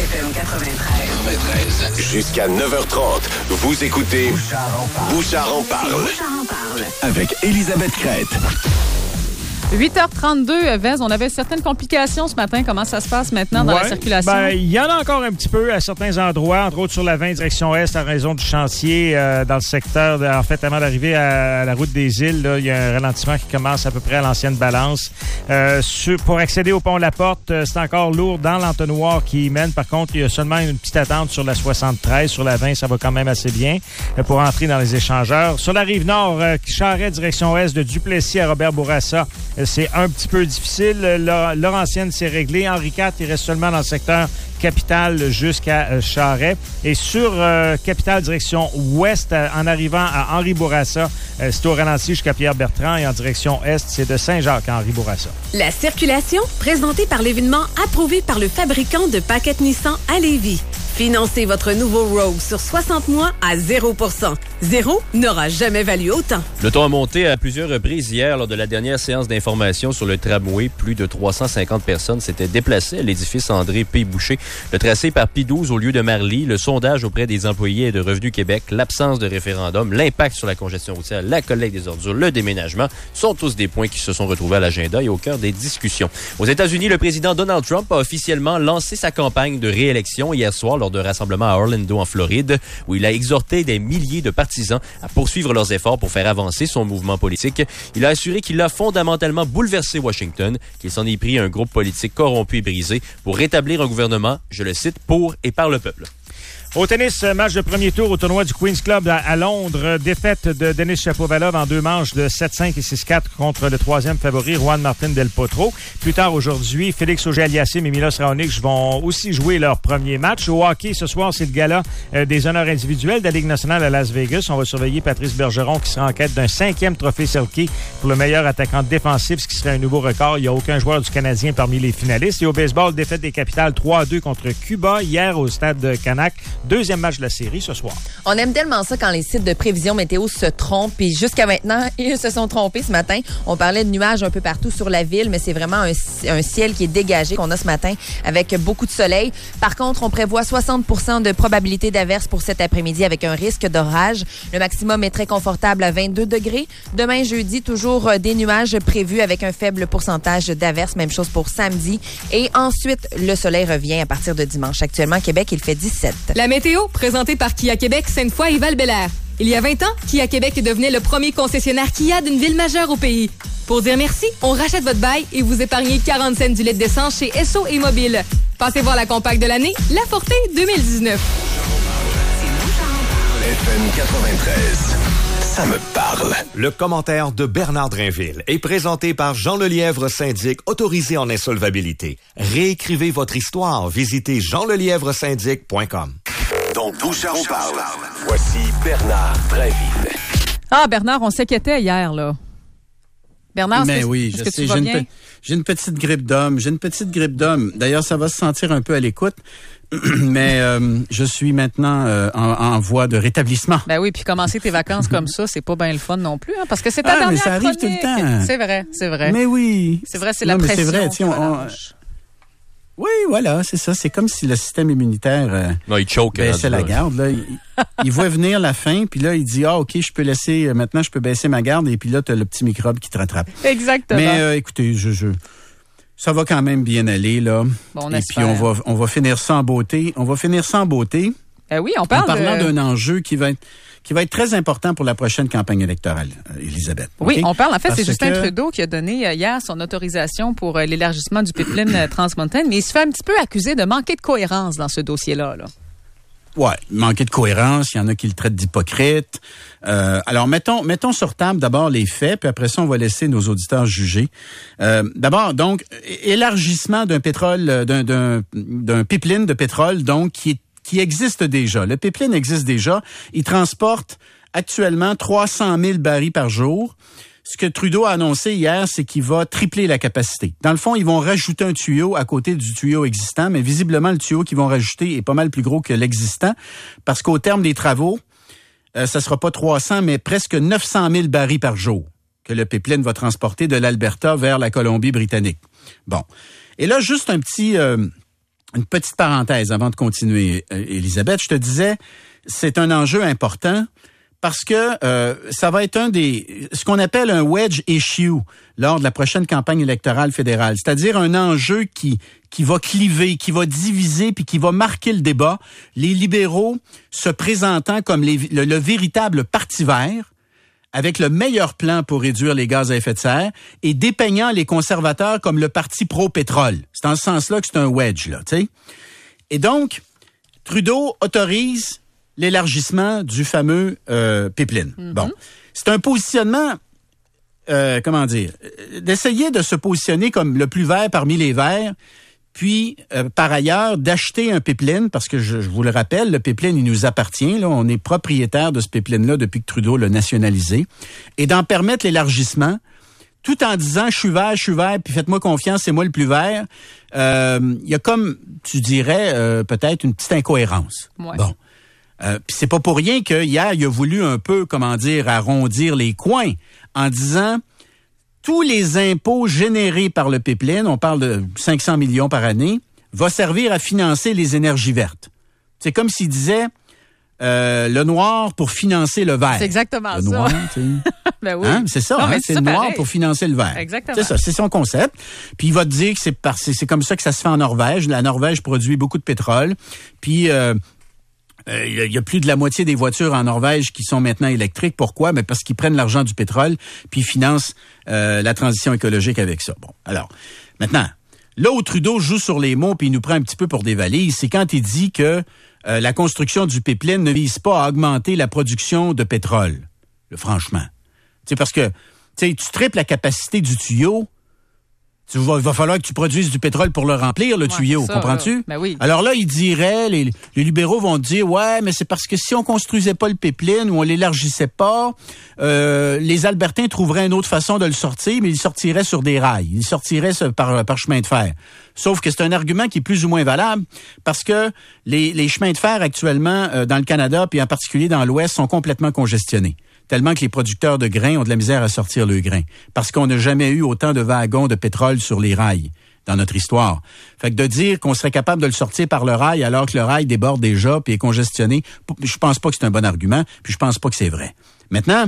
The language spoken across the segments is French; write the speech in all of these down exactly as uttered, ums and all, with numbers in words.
F M quatre-vingt-treize. Jusqu'à neuf heures trente, vous écoutez Bouchard en parle. Bouchard en parle. Avec Elisabeth Crête. huit heures trente-deux, Vez, on avait certaines complications ce matin. Comment ça se passe maintenant dans ouais, la circulation? Ben, il y en a encore un petit peu à certains endroits, entre autres sur la vingt direction Est, à raison du chantier euh, dans le secteur. De, en fait, avant d'arriver à, à la route des îles, là, il y a un ralentissement qui commence à peu près à l'ancienne balance. Euh, sur, pour accéder au pont La Porte, euh, c'est encore lourd dans l'entonnoir qui y mène. Par contre, il y a seulement une petite attente sur la soixante-treize. Sur la vingt, ça va quand même assez bien euh, pour entrer dans les échangeurs. Sur la rive nord, euh, Charest direction Est, de Duplessis à Robert-Bourassa, c'est un petit peu difficile. Laurentienne, c'est réglé. Henri quatre, il reste seulement dans le secteur Capitale jusqu'à euh, Charest. Et sur euh, Capitale, direction Ouest, euh, en arrivant à Henri-Bourassa, euh, c'est au ralenti jusqu'à Pierre-Bertrand. Et en direction Est, c'est de Saint-Jacques à Henri-Bourassa. La circulation, présentée par l'événement approuvé par le fabricant de paquettes Nissan à Lévis. Financez votre nouveau Rogue sur soixante mois à zéro pour cent. Zéro n'aura jamais valu autant. Le ton a monté à plusieurs reprises hier lors de la dernière séance d'information sur le tramway. Plus de trois cent cinquante personnes s'étaient déplacées à l'édifice André P. Boucher. Le tracé par P douze au lieu de Marly, le sondage auprès des employés et de Revenu Québec, l'absence de référendum, l'impact sur la congestion routière, la collecte des ordures, le déménagement sont tous des points qui se sont retrouvés à l'agenda et au cœur des discussions. Aux États-Unis, le président Donald Trump a officiellement lancé sa campagne de réélection hier soir lors de rassemblement à Orlando, en Floride, où il a exhorté des milliers de partisans à poursuivre leurs efforts pour faire avancer son mouvement politique. Il a assuré qu'il a fondamentalement bouleversé Washington, qu'il s'en est pris un groupe politique corrompu et brisé pour rétablir un gouvernement, je le cite, pour et par le peuple. Au tennis, match de premier tour au tournoi du Queen's Club à, à Londres. Défaite de Denis Shapovalov en deux manches de sept cinq et six quatre contre le troisième favori, Juan Martín del Potro. Plus tard aujourd'hui, Félix Auger-Aliassime et Milos Raonic vont aussi jouer leur premier match. Au hockey, ce soir, c'est le gala euh, des honneurs individuels de la Ligue nationale à Las Vegas. On va surveiller Patrice Bergeron qui sera en quête d'un cinquième trophée Selke pour le meilleur attaquant défensif, ce qui serait un nouveau record. Il n'y a aucun joueur du Canadien parmi les finalistes. Et au baseball, défaite des Capitals trois à deux contre Cuba hier au stade de Canac. Deuxième match de la série ce soir. On aime tellement ça quand les sites de prévision météo se trompent. Puis jusqu'à maintenant, ils se sont trompés ce matin. On parlait de nuages un peu partout sur la ville, mais c'est vraiment un, un ciel qui est dégagé qu'on a ce matin avec beaucoup de soleil. Par contre, on prévoit soixante pour cent de probabilité d'averse pour cet après-midi avec un risque d'orage. Le maximum est très confortable à vingt-deux degrés. Demain, jeudi, toujours des nuages prévus avec un faible pourcentage d'averse. Même chose pour samedi. Et ensuite, le soleil revient à partir de dimanche. Actuellement, à Québec, il fait dix-sept. La météo, présentée par Kia Québec, Sainte-Foy et Val-Bélair. Il y a vingt ans, Kia Québec devenait le premier concessionnaire Kia d'une ville majeure au pays. Pour dire merci, on rachète votre bail et vous épargnez quarante cents du litre d'essence chez Esso et Mobile. Passez voir la compacte de l'année, La Forté deux mille dix-neuf. F M quatre-vingt-treize. Ça me parle. Le commentaire de Bernard Drainville est présenté par Jean Lelièvre, syndic autorisé en insolvabilité. Réécrivez votre histoire. Visitez jean lelièvre syndic point com. Donc, Bouchard en parle. Voici Bernard Drainville. Ah, Bernard, on s'inquiétait hier, là. Bernard, Mais est-ce que, oui, est-ce je que sais, tu vas j'ai, bien? une pe- j'ai une petite grippe d'homme. J'ai une petite grippe d'homme. D'ailleurs, ça va se sentir un peu à l'écoute. Mais euh, je suis maintenant euh, en, en voie de rétablissement. Ben oui, puis commencer tes vacances comme ça, c'est pas bien le fun non plus, hein, parce que c'est ta Ah, mais dernière ça arrive chronique. tout le temps. C'est vrai, c'est vrai. Mais oui. C'est vrai, c'est Non, la mais pression. c'est vrai, tiens, qui on- relâche. Oui, voilà, c'est ça. C'est comme si le système immunitaire euh, Non, il choke. baissait hein, la là. garde. Là. Il, il voit venir la fin, puis là, il dit, ah, OK, je peux laisser, euh, maintenant, je peux baisser ma garde, et puis là, tu as le petit microbe qui te rattrape. Exactement. Mais euh, écoutez, je, je, ça va quand même bien aller, là. Bon, on et espère. puis, on va, on va finir ça en beauté. On va finir ça en beauté. Ben oui, on En parle parlant de... d'un enjeu qui va être qui va être très important pour la prochaine campagne électorale, euh, Elisabeth. Oui, OK? on parle. En fait, Parce c'est Justin que- Trudeau qui a donné euh, hier son autorisation pour euh, l'élargissement du pipeline euh, Trans-Mountain, mais il se fait un petit peu accuser de manquer de cohérence dans ce dossier-là. Là. Ouais, manquer de cohérence, il y en a qui le traitent d'hypocrite. Euh, alors, mettons mettons sur table d'abord les faits, puis après ça, on va laisser nos auditeurs juger. Euh, d'abord, donc, é- élargissement d'un pétrole, euh, d'un, d'un, d'un pipeline de pétrole, donc, qui est qui existe déjà. Le pipeline existe déjà. Il transporte actuellement trois cent mille barils par jour. Ce que Trudeau a annoncé hier, c'est qu'il va tripler la capacité. Dans le fond, ils vont rajouter un tuyau à côté du tuyau existant, mais visiblement, le tuyau qu'ils vont rajouter est pas mal plus gros que l'existant, parce qu'au terme des travaux, euh, ça sera pas trois cents, mais presque neuf cent mille barils par jour que le pipeline va transporter de l'Alberta vers la Colombie-Britannique. Bon. Et là, juste un petit... Euh, une petite parenthèse avant de continuer, Elisabeth. Je te disais, c'est un enjeu important parce que euh, ça va être un des ce qu'on appelle un wedge issue lors de la prochaine campagne électorale fédérale, c'est-à-dire un enjeu qui qui va cliver, qui va diviser puis qui va marquer le débat. Les libéraux se présentant comme les, le, le véritable parti vert, avec le meilleur plan pour réduire les gaz à effet de serre et dépeignant les conservateurs comme le parti pro-pétrole. C'est dans ce sens-là que c'est un wedge, là, tu sais. Et donc, Trudeau autorise l'élargissement du fameux euh, pipeline. Mm-hmm. Bon, c'est un positionnement, euh, comment dire, d'essayer de se positionner comme le plus vert parmi les verts, puis, euh, par ailleurs, d'acheter un pipeline, parce que je, je vous le rappelle, le pipeline, il nous appartient. Là, on est propriétaire de ce pipeline-là depuis que Trudeau l'a nationalisé. Et d'en permettre l'élargissement, tout en disant « je suis vert, je suis vert, puis faites-moi confiance, c'est moi le plus vert euh, », il y a comme, tu dirais, euh, peut-être une petite incohérence. Ouais. Bon. Euh, puis c'est pas pour rien que hier, il a voulu un peu, comment dire, arrondir les coins en disant... Tous les impôts générés par le pipeline, on parle de cinq cents millions par année, va servir à financer les énergies vertes. C'est comme s'il disait euh, le noir pour financer le vert. C'est exactement le ça. Noir, ben oui. Hein? C'est ça, non, hein? c'est, c'est ça le noir pareil. pour financer le vert. Exactement. C'est ça, c'est son concept. Puis il va te dire que c'est, par, c'est, c'est comme ça que ça se fait en Norvège. La Norvège produit beaucoup de pétrole. Puis... Euh, Il euh, y, y a plus de la moitié des voitures en Norvège qui sont maintenant électriques. Pourquoi? Ben parce qu'ils prennent l'argent du pétrole puis ils financent euh, la transition écologique avec ça. Bon, alors, maintenant, là où Trudeau joue sur les mots puis il nous prend un petit peu pour des valises, c'est quand il dit que euh, la construction du pipeline ne vise pas à augmenter la production de pétrole. Le, franchement. Tu sais, parce que tu triples la capacité du tuyau, tu vas, il va falloir que tu produises du pétrole pour le remplir, le ouais, tuyau, ça, comprends-tu? Euh, ben oui. Alors là, il dirait, les, les libéraux vont dire, ouais, mais c'est parce que si on construisait pas le pipeline ou on l'élargissait pas, euh, les Albertains trouveraient une autre façon de le sortir, mais ils sortiraient sur des rails. Ils sortiraient par, par chemin de fer. Sauf que c'est un argument qui est plus ou moins valable parce que les, les chemins de fer actuellement euh, dans le Canada, puis en particulier dans l'Ouest, sont complètement congestionnés. Tellement que les producteurs de grains ont de la misère à sortir le grain. Parce qu'on n'a jamais eu autant de wagons de pétrole sur les rails dans notre histoire. Fait que de dire qu'on serait capable de le sortir par le rail alors que le rail déborde déjà puis est congestionné, je pense pas que c'est un bon argument, puis je pense pas que c'est vrai. Maintenant,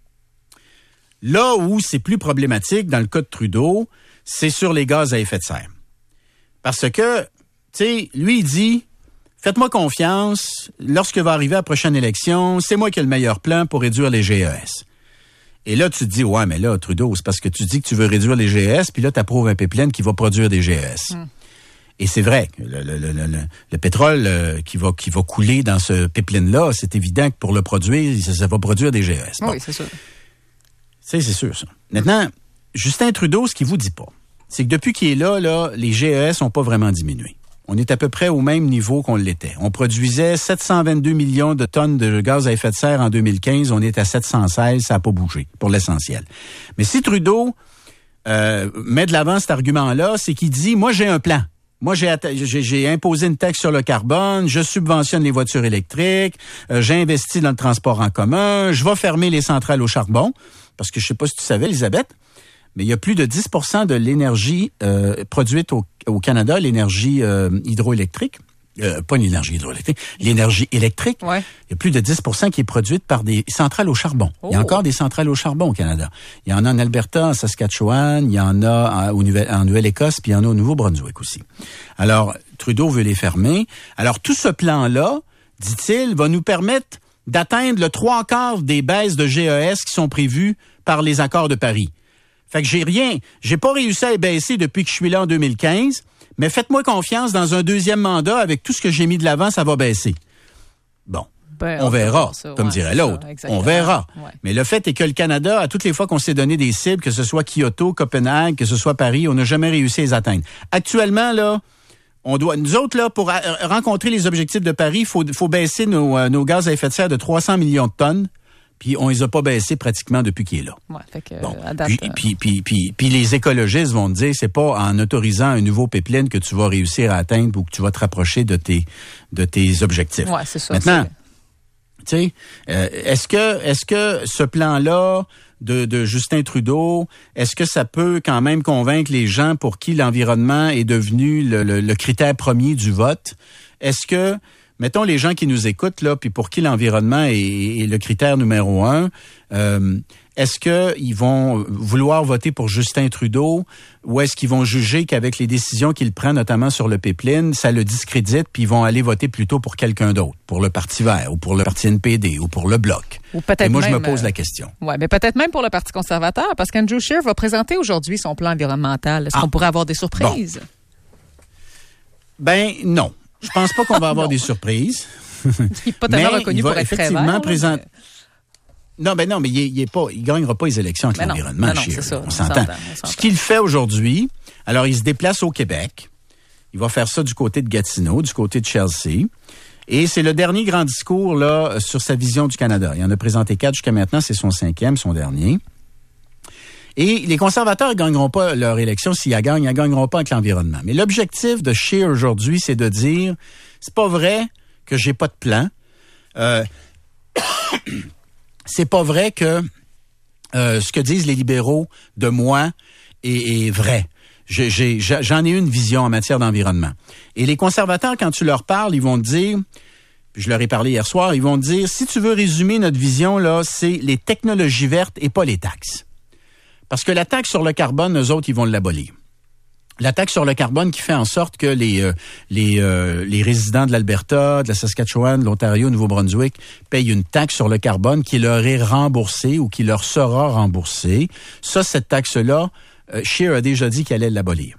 là où c'est plus problématique dans le cas de Trudeau, c'est sur les gaz à effet de serre. Parce que, tu sais, lui, il dit... Faites-moi confiance, lorsque va arriver la prochaine élection, c'est moi qui ai le meilleur plan pour réduire les G E S. Et là, tu te dis, ouais, mais là, Trudeau, c'est parce que tu dis que tu veux réduire les G E S, puis là, tu approuves un pipeline qui va produire des G E S. Mm. Et c'est vrai, le, le, le, le, le pétrole euh, qui va qui va couler dans ce pipeline-là, c'est évident que pour le produire, ça, ça va produire des G E S. Bon. Oui, c'est sûr. C'est, c'est sûr, ça. Maintenant, Justin Trudeau, ce qu'il vous dit pas, c'est que depuis qu'il est là, là, les G E S n'ont pas vraiment diminué. On est à peu près au même niveau qu'on l'était. On produisait sept cent vingt-deux millions de tonnes de gaz à effet de serre en deux mille quinze. On est à sept cent seize. Ça n'a pas bougé, pour l'essentiel. Mais si Trudeau euh, met de l'avant cet argument-là, c'est qu'il dit, moi, j'ai un plan. Moi, j'ai, j'ai, j'ai imposé une taxe sur le carbone, je subventionne les voitures électriques, euh, j'ai investi dans le transport en commun, je vais fermer les centrales au charbon. Parce que je sais pas si tu savais, Elisabeth, mais il y a plus de dix pour cent de l'énergie euh, produite au, au Canada, l'énergie euh, hydroélectrique, euh, pas l'énergie hydroélectrique, l'énergie électrique. Ouais. Il y a plus de dix pour cent qui est produite par des centrales au charbon. Oh. Il y a encore des centrales au charbon au Canada. Il y en a en Alberta, en Saskatchewan, il y en a en, au Nouvelle, en Nouvelle-Écosse, puis il y en a au Nouveau-Brunswick aussi. Alors, Trudeau veut les fermer. Alors, tout ce plan-là, dit-il, va nous permettre d'atteindre le trois quarts des baisses de G E S qui sont prévues par les accords de Paris. Fait que j'ai rien, j'ai pas réussi à les baisser depuis que je suis là en deux mille quinze, mais faites-moi confiance, dans un deuxième mandat, avec tout ce que j'ai mis de l'avant, ça va baisser. Bon, ben, on, on verra, ça, comme ouais, dirait l'autre. Ça, on verra. Ouais. Mais le fait est que le Canada, à toutes les fois qu'on s'est donné des cibles, que ce soit Kyoto, Copenhague, que ce soit Paris, on n'a jamais réussi à les atteindre. Actuellement, là, on doit, nous autres, là, pour rencontrer les objectifs de Paris, il faut, faut baisser nos, euh, nos gaz à effet de serre de trois cents millions de tonnes. Puis on les a pas baissés pratiquement depuis qu'il est là. Ouais, fait que, bon. à date, puis, euh... puis, puis, puis, puis les écologistes vont te dire, c'est pas en autorisant un nouveau pipeline que tu vas réussir à atteindre ou que tu vas te rapprocher de tes de tes objectifs. Ouais, c'est ça. Maintenant, Tu sais, euh, est-ce que est-ce que ce plan-là de, de Justin Trudeau, est-ce que ça peut quand même convaincre les gens pour qui l'environnement est devenu le, le, le critère premier du vote? Est-ce que, mettons les gens qui nous écoutent, là, puis pour qui l'environnement est, est le critère numéro un, euh, est-ce qu'ils vont vouloir voter pour Justin Trudeau ou est-ce qu'ils vont juger qu'avec les décisions qu'il prend, notamment sur le pipeline, ça le discrédite puis ils vont aller voter plutôt pour quelqu'un d'autre, pour le Parti vert ou pour le Parti N P D ou pour le Bloc? Ou peut-être Et moi, même, je me pose la question. Oui, mais peut-être même pour le Parti conservateur parce qu'Andrew Scheer va présenter aujourd'hui son plan environnemental. Est-ce ah. qu'on pourrait avoir des surprises? Bon. Ben non. Je pense pas qu'on va avoir des surprises. Il n'est pas tellement reconnu pour être très vert. Effectivement, présent... mais... Non, ben non, mais il, il est pas, il gagnera pas les élections avec ben l'environnement. Non, non, c'est ça, on, on s'entend. Ce qu'il fait aujourd'hui, alors il se déplace au Québec. Il va faire ça du côté de Gatineau, du côté de Chelsea. Et c'est le dernier grand discours là sur sa vision du Canada. Il en a présenté quatre jusqu'à maintenant, c'est son cinquième, son dernier. Et les conservateurs ne gagneront pas leur élection s'ils la gagnent, ils ne gagneront pas avec l'environnement. Mais l'objectif de Scheer aujourd'hui, c'est de dire, c'est pas vrai que j'ai pas de plan. Euh, c'est pas vrai que euh, ce que disent les libéraux de moi est, est vrai. J'ai, j'ai, j'en ai une vision en matière d'environnement. Et les conservateurs, quand tu leur parles, ils vont te dire, puis je leur ai parlé hier soir, ils vont te dire, si tu veux résumer notre vision, là, c'est les technologies vertes et pas les taxes. Parce que la taxe sur le carbone, eux autres, ils vont l'abolir. La taxe sur le carbone qui fait en sorte que les euh, les euh, les résidents de l'Alberta, de la Saskatchewan, de l'Ontario, du Nouveau-Brunswick payent une taxe sur le carbone qui leur est remboursée ou qui leur sera remboursée. Ça, cette taxe-là, euh, Scheer a déjà dit qu'elle allait l'abolir.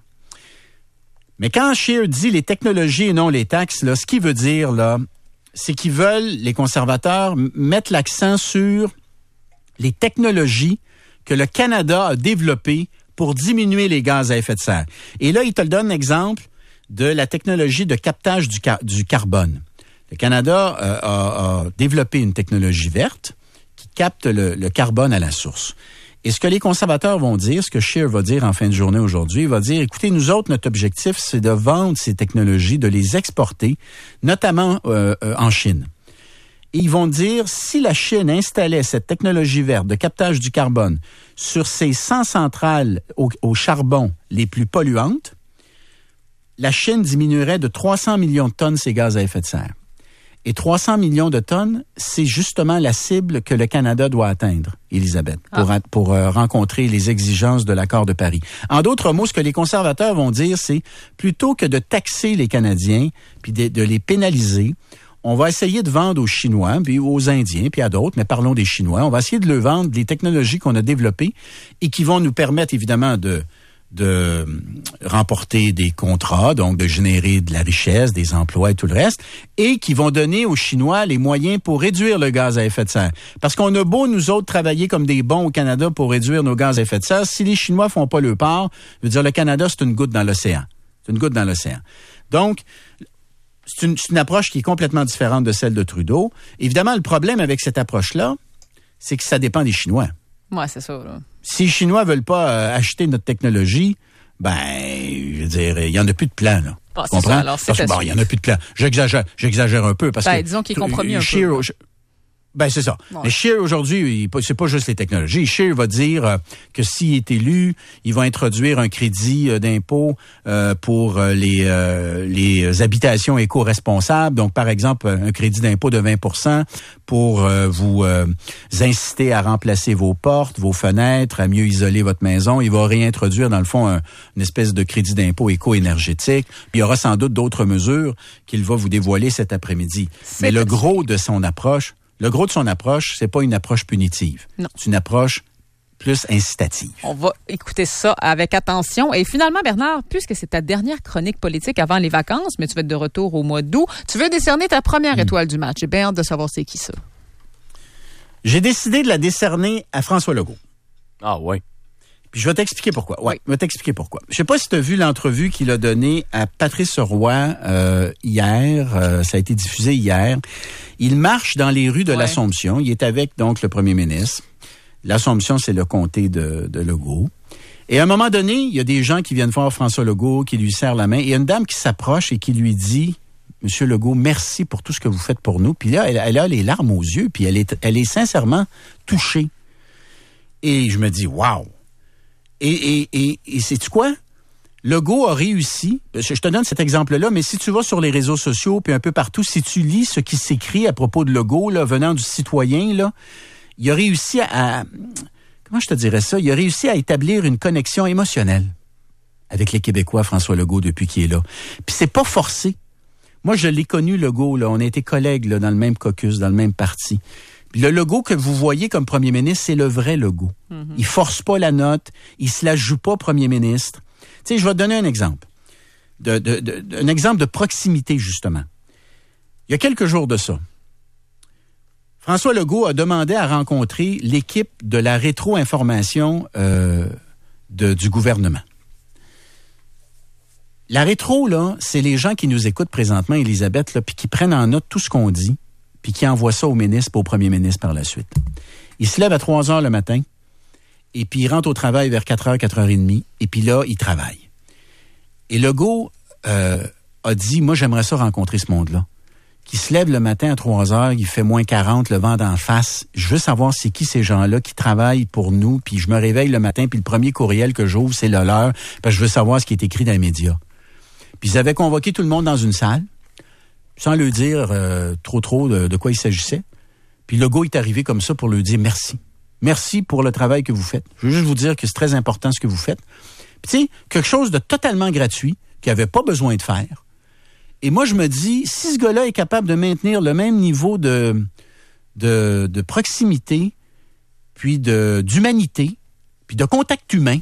Mais quand Scheer dit les technologies et non les taxes, là, ce qu'il veut dire, là, c'est qu'ils veulent, les conservateurs, mettre l'accent sur les technologies que le Canada a développées pour diminuer les gaz à effet de serre. Et là, il te le donne exemple de la technologie de captage du, car- du carbone. Le Canada euh, a, a développé une technologie verte qui capte le, le carbone à la source. Et ce que les conservateurs vont dire, ce que Scheer va dire en fin de journée aujourd'hui, il va dire, écoutez, nous autres, notre objectif, c'est de vendre ces technologies, de les exporter, notamment euh, euh, en Chine. Et ils vont dire, si la Chine installait cette technologie verte de captage du carbone sur ses cent centrales au, au charbon les plus polluantes, la Chine diminuerait de trois cents millions de tonnes ses gaz à effet de serre. Et trois cents millions de tonnes, c'est justement la cible que le Canada doit atteindre, Elisabeth, pour, ah. pour euh, rencontrer les exigences de l'accord de Paris. En d'autres mots, ce que les conservateurs vont dire, c'est plutôt que de taxer les Canadiens puis de, de les pénaliser, on va essayer de vendre aux Chinois, puis aux Indiens, puis à d'autres, mais parlons des Chinois. On va essayer de leur vendre des technologies qu'on a développées et qui vont nous permettre, évidemment, de, de remporter des contrats, donc de générer de la richesse, des emplois et tout le reste, et qui vont donner aux Chinois les moyens pour réduire le gaz à effet de serre. Parce qu'on a beau, nous autres, travailler comme des bons au Canada pour réduire nos gaz à effet de serre, si les Chinois font pas leur part, je veux dire, le Canada, c'est une goutte dans l'océan. C'est une goutte dans l'océan. Donc, C'est une, c'est une approche qui est complètement différente de celle de Trudeau. Évidemment, le problème avec cette approche-là, c'est que ça dépend des Chinois. Ouais, c'est ça, là. Si les Chinois veulent pas euh, acheter notre technologie, ben, je veux dire, il y en a plus de plan, là. Ah, tu comprends? Ça, alors, parce que, bon, il y en a plus de plan. J'exagère, j'exagère un peu parce ben, que... disons qu'il est compromis un Scheer, peu. Je, ben, c'est ça. Ouais. Mais Scheer, aujourd'hui, il, c'est pas juste les technologies. Scheer va dire euh, que s'il est élu, il va introduire un crédit euh, d'impôt euh, pour euh, les euh, les habitations éco-responsables. Donc, par exemple, un crédit d'impôt de vingt pour cent pour euh, vous euh, inciter à remplacer vos portes, vos fenêtres, à mieux isoler votre maison. Il va réintroduire, dans le fond, un, une espèce de crédit d'impôt éco-énergétique. Puis, il y aura sans doute d'autres mesures qu'il va vous dévoiler cet après-midi. C'est Mais le gros de son approche, Le gros de son approche, c'est pas une approche punitive. Non. C'est une approche plus incitative. On va écouter ça avec attention. Et finalement, Bernard, puisque c'est ta dernière chronique politique avant les vacances, mais tu vas être de retour au mois d'août, tu veux décerner ta première mmh. étoile du match. J'ai bien hâte de savoir c'est qui ça. J'ai décidé de la décerner à François Legault. Ah oui. Puis je vais t'expliquer pourquoi. Ouais, je vais t'expliquer pourquoi. Je sais pas si tu as vu l'entrevue qu'il a donnée à Patrice Roy euh, hier. Euh, ça a été diffusé hier. Il marche dans les rues de ouais. l'Assomption. Il est avec donc le premier ministre. L'Assomption, c'est le comté de, de Legault. Et à un moment donné, il y a des gens qui viennent voir François Legault, qui lui serrent la main. Et il y a une dame qui s'approche et qui lui dit, Monsieur Legault, merci pour tout ce que vous faites pour nous. Puis là, elle, elle a les larmes aux yeux, puis elle est, elle est sincèrement touchée. Et je me dis, wow! Et, et, et, et sais-tu quoi? Legault a réussi, je te donne cet exemple-là, mais si tu vas sur les réseaux sociaux, puis un peu partout, si tu lis ce qui s'écrit à propos de Legault, là, venant du citoyen, là, il a réussi à... Comment je te dirais ça? Il a réussi à établir une connexion émotionnelle avec les Québécois, François Legault, depuis qu'il est là. Puis c'est pas forcé. Moi, je l'ai connu, Legault, là. On a été collègues là, dans le même caucus, dans le même parti. Puis le Legault que vous voyez comme premier ministre, c'est le vrai Legault. Mm-hmm. Il force pas la note, il se la joue pas premier ministre. Tu sais, je vais te donner un exemple. De, de, de, un exemple de proximité, justement. Il y a quelques jours de ça, François Legault a demandé à rencontrer l'équipe de la rétro-information euh, de, du gouvernement. La rétro, là, c'est les gens qui nous écoutent présentement, Elisabeth, là, puis qui prennent en note tout ce qu'on dit, puis qui envoient ça au ministre, au premier ministre par la suite. Il se lève à trois heures le matin, et puis il rentre au travail vers quatre heures, quatre heures trente, et puis là, il travaille. Et Legault euh, a dit, moi, j'aimerais ça rencontrer ce monde-là. Qui se lève le matin à trois heures, il fait moins quarante, le vent d'en face. Je veux savoir c'est qui ces gens-là qui travaillent pour nous, puis je me réveille le matin, puis le premier courriel que j'ouvre, c'est le leur, parce que je veux savoir ce qui est écrit dans les médias. Puis ils avaient convoqué tout le monde dans une salle, sans leur dire euh, trop trop de, de quoi il s'agissait. Puis Legault est arrivé comme ça pour leur dire merci. Merci pour le travail que vous faites. Je veux juste vous dire que c'est très important ce que vous faites. Puis tu sais, quelque chose de totalement gratuit, qu'il n'avait pas besoin de faire. Et moi, je me dis, si ce gars-là est capable de maintenir le même niveau de, de, de proximité, puis de, d'humanité, puis de contact humain,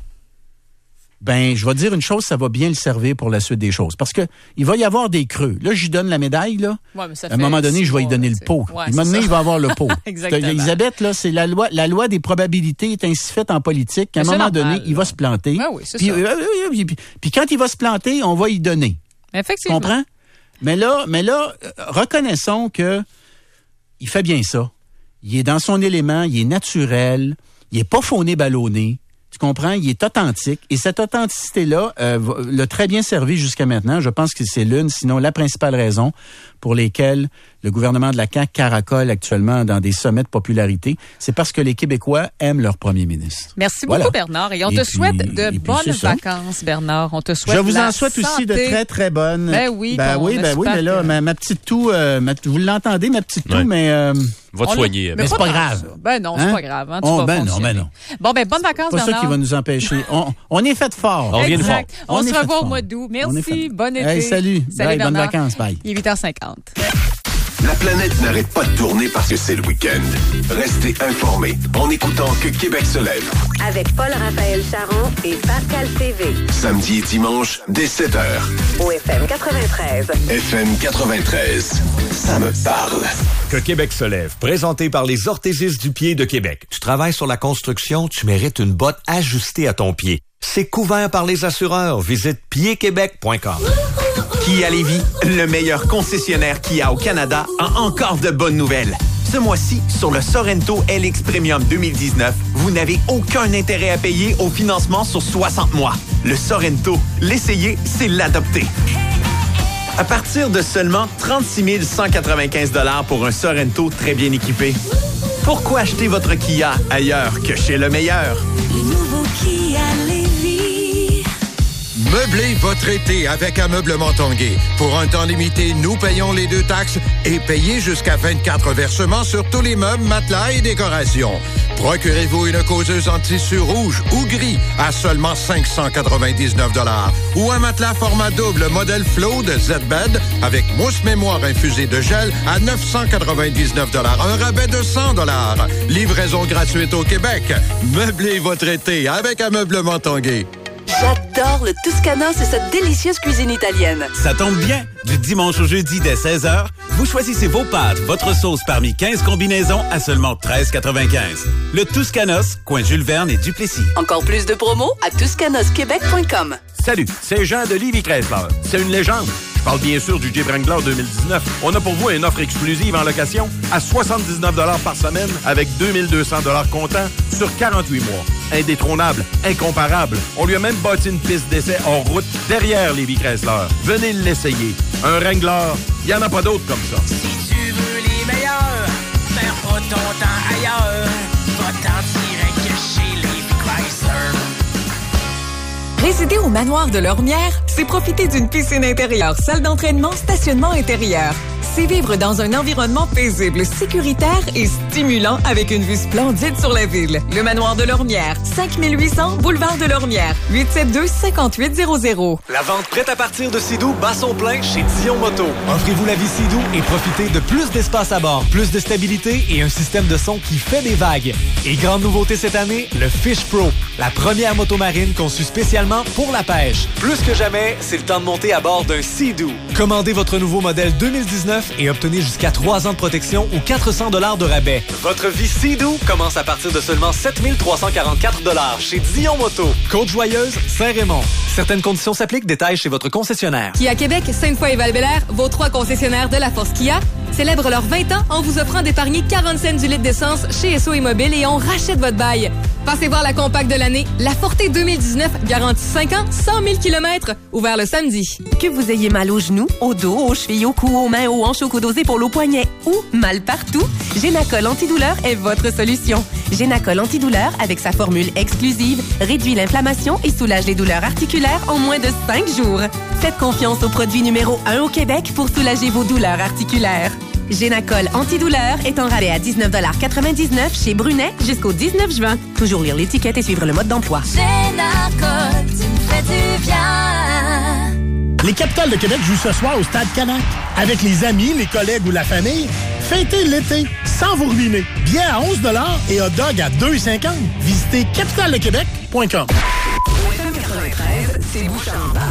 ben, je vais dire une chose, ça va bien le servir pour la suite des choses. Parce que il va y avoir des creux. Là, je lui donne la médaille, là. Ouais, mais ça à un moment donné, je vais lui donner le pot. Ouais, à un moment donné, il va avoir le pot. Exactement. Elisabeth, là, c'est la loi, la loi des probabilités est ainsi faite en politique qu'à un moment donné, là. il va se planter. Ouais, oui, c'est puis, ça. Euh, puis, puis, puis quand il va se planter, on va y donner. Effectivement. Tu comprends? Mais là, mais là, reconnaissons que il fait bien ça. Il est dans son élément, il est naturel, il est pas fauné ballonné. Tu comprends? Il est authentique. Et cette authenticité-là euh, l'a très bien servi jusqu'à maintenant. Je pense que c'est l'une, sinon la principale raison pour lesquelles le gouvernement de la C A Q caracole actuellement dans des sommets de popularité. C'est parce que les Québécois aiment leur premier ministre. Merci voilà. beaucoup, Bernard. Et on et te puis, souhaite de bonnes vacances, Bernard. On te souhaite Je vous la en souhaite santé. aussi de très, très bonnes. Ben oui, ben oui, ben oui, mais là, ma, ma petite toux, euh, ma, vous l'entendez, ma petite toux, ouais. mais... Euh, va te soigner. Mais c'est pas grave. Ça. Ben non, c'est hein? pas grave. Hein, tu oh, vas ben non, ben non. Bon, ben bonnes vacances, Bernard. C'est pas ça qui va nous empêcher. On, on est fait fort. On vient de fort. On, on se revoit fort. au mois d'août. Merci. Bon été. Hey, salut. Salut, bye, bonnes vacances. Bye. Il est huit heures cinquante. La planète n'arrête pas de tourner parce que c'est le week-end. Restez informés en écoutant Que Québec se lève. Avec Paul-Raphaël Charon et Pascal T V. Samedi et dimanche, dès sept heures. Au F M quatre-vingt-treize. F M quatre-vingt-treize. Ça me parle. Que Québec se lève. Présenté par les orthésistes du pied de Québec. Tu travailles sur la construction, tu mérites une botte ajustée à ton pied. C'est couvert par les assureurs. Visite pied québec point com. Kia Lévis, le meilleur concessionnaire Kia au Canada, a encore de bonnes nouvelles. Ce mois-ci, sur le Sorento L X Premium deux mille dix-neuf, vous n'avez aucun intérêt à payer au financement sur soixante mois. Le Sorento, l'essayer, c'est l'adopter. À partir de seulement trente-six mille cent quatre-vingt-quinze dollars pour un Sorento très bien équipé. Pourquoi acheter votre Kia ailleurs que chez le meilleur? Le nouveau Kia Lévis. Meublez votre été avec Ameublement Tanguay. Pour un temps limité, nous payons les deux taxes et payez jusqu'à vingt-quatre versements sur tous les meubles, matelas et décorations. Procurez-vous une causeuse en tissu rouge ou gris à seulement cinq cent quatre-vingt-dix-neuf dollars ou un matelas format double modèle Flow de Z-Bed avec mousse mémoire infusée de gel à neuf cent quatre-vingt-dix-neuf dollars. Un rabais de cent dollars. Livraison gratuite au Québec. Meublez votre été avec Ameublement Tanguay. J'adore le Toscanos et cette délicieuse cuisine italienne. Ça tombe bien. Du dimanche au jeudi dès seize heures, vous choisissez vos pâtes, votre sauce parmi quinze combinaisons à seulement treize quatre-vingt-quinze. Le Toscanos, coin Jules Verne et Duplessis. Encore plus de promos à toscanos québec point com. Salut, c'est Jean de Lévis Chrysler. C'est une légende. Je parle bien sûr du Jeep Wrangler deux mille dix-neuf. On a pour vous une offre exclusive en location à soixante-dix-neuf dollars par semaine avec deux mille deux cents dollars comptant sur quarante-huit mois. indétrônable, incomparable. On lui a même bâti une piste d'essai hors route derrière Lévi Chrysler. Venez l'essayer. Un Wrangler, il n'y en a pas d'autres comme ça. Si tu veux les meilleurs, perds pas ton temps ailleurs. Va-t'en direct chez Lévi Chrysler. Résider au manoir de Lormière, c'est profiter d'une piscine intérieure, salle d'entraînement, stationnement intérieur. C'est vivre dans un environnement paisible, sécuritaire et stimulant avec une vue splendide sur la ville. Le manoir de Lormière, cinq mille huit cents boulevard de Lormière, huit sept deux, cinq huit zéro zéro. La vente prête à partir de Sea-Doo bat son plein chez Dion Moto. Offrez-vous la vie Sea-Doo et profitez de plus d'espace à bord, plus de stabilité et un système de son qui fait des vagues. Et grande nouveauté cette année, le Fish Pro, la première moto marine conçue spécialement pour la pêche. Plus que jamais, c'est le temps de monter à bord d'un Sea-Doo. Commandez votre nouveau modèle deux mille dix-neuf et obtenez jusqu'à trois ans de protection ou quatre cents dollars de rabais. Votre vie Sea-Doo commence à partir de seulement sept mille trois cent quarante-quatre dollars chez Dion Moto. Côte-Joyeuse, Saint-Raymond. Certaines conditions s'appliquent. Détails chez votre concessionnaire. Kia Québec, Sainte-Foy et Val-Bélair, vos trois concessionnaires de la Force Kia, célèbrent leurs vingt ans en vous offrant d'épargner quarante cents du litre d'essence chez S O Immobile et on rachète votre bail. Passez voir la compacte de l'année, la Forte deux mille dix-neuf, garantie cinq ans, cent mille kilomètres, ouvert le samedi. Que vous ayez mal aux genoux, au dos, aux chevilles, au cou, aux mains, aux hanches, aux coudes, aux épaules, aux poignets ou mal partout, Génacol Antidouleur est votre solution. Génacol Antidouleur, avec sa formule exclusive, réduit l'inflammation et soulage les douleurs articulaires en moins de cinq jours. Faites confiance au produit numéro un au Québec pour soulager vos douleurs articulaires. Génacol Antidouleur est en rabais à dix-neuf quatre-vingt-dix-neuf chez Brunet jusqu'au dix-neuf juin. Toujours lire l'étiquette et suivre le mode d'emploi. Génacol, tu me fais du bien. Les Capitales de Québec jouent ce soir au Stade Canac. Avec les amis, les collègues ou la famille, fêtez l'été sans vous ruiner. Bien à onze dollars et hot dog à deux cinquante. Visitez capitale de québec point com. quatre-vingt-treize, c'est Bouchard en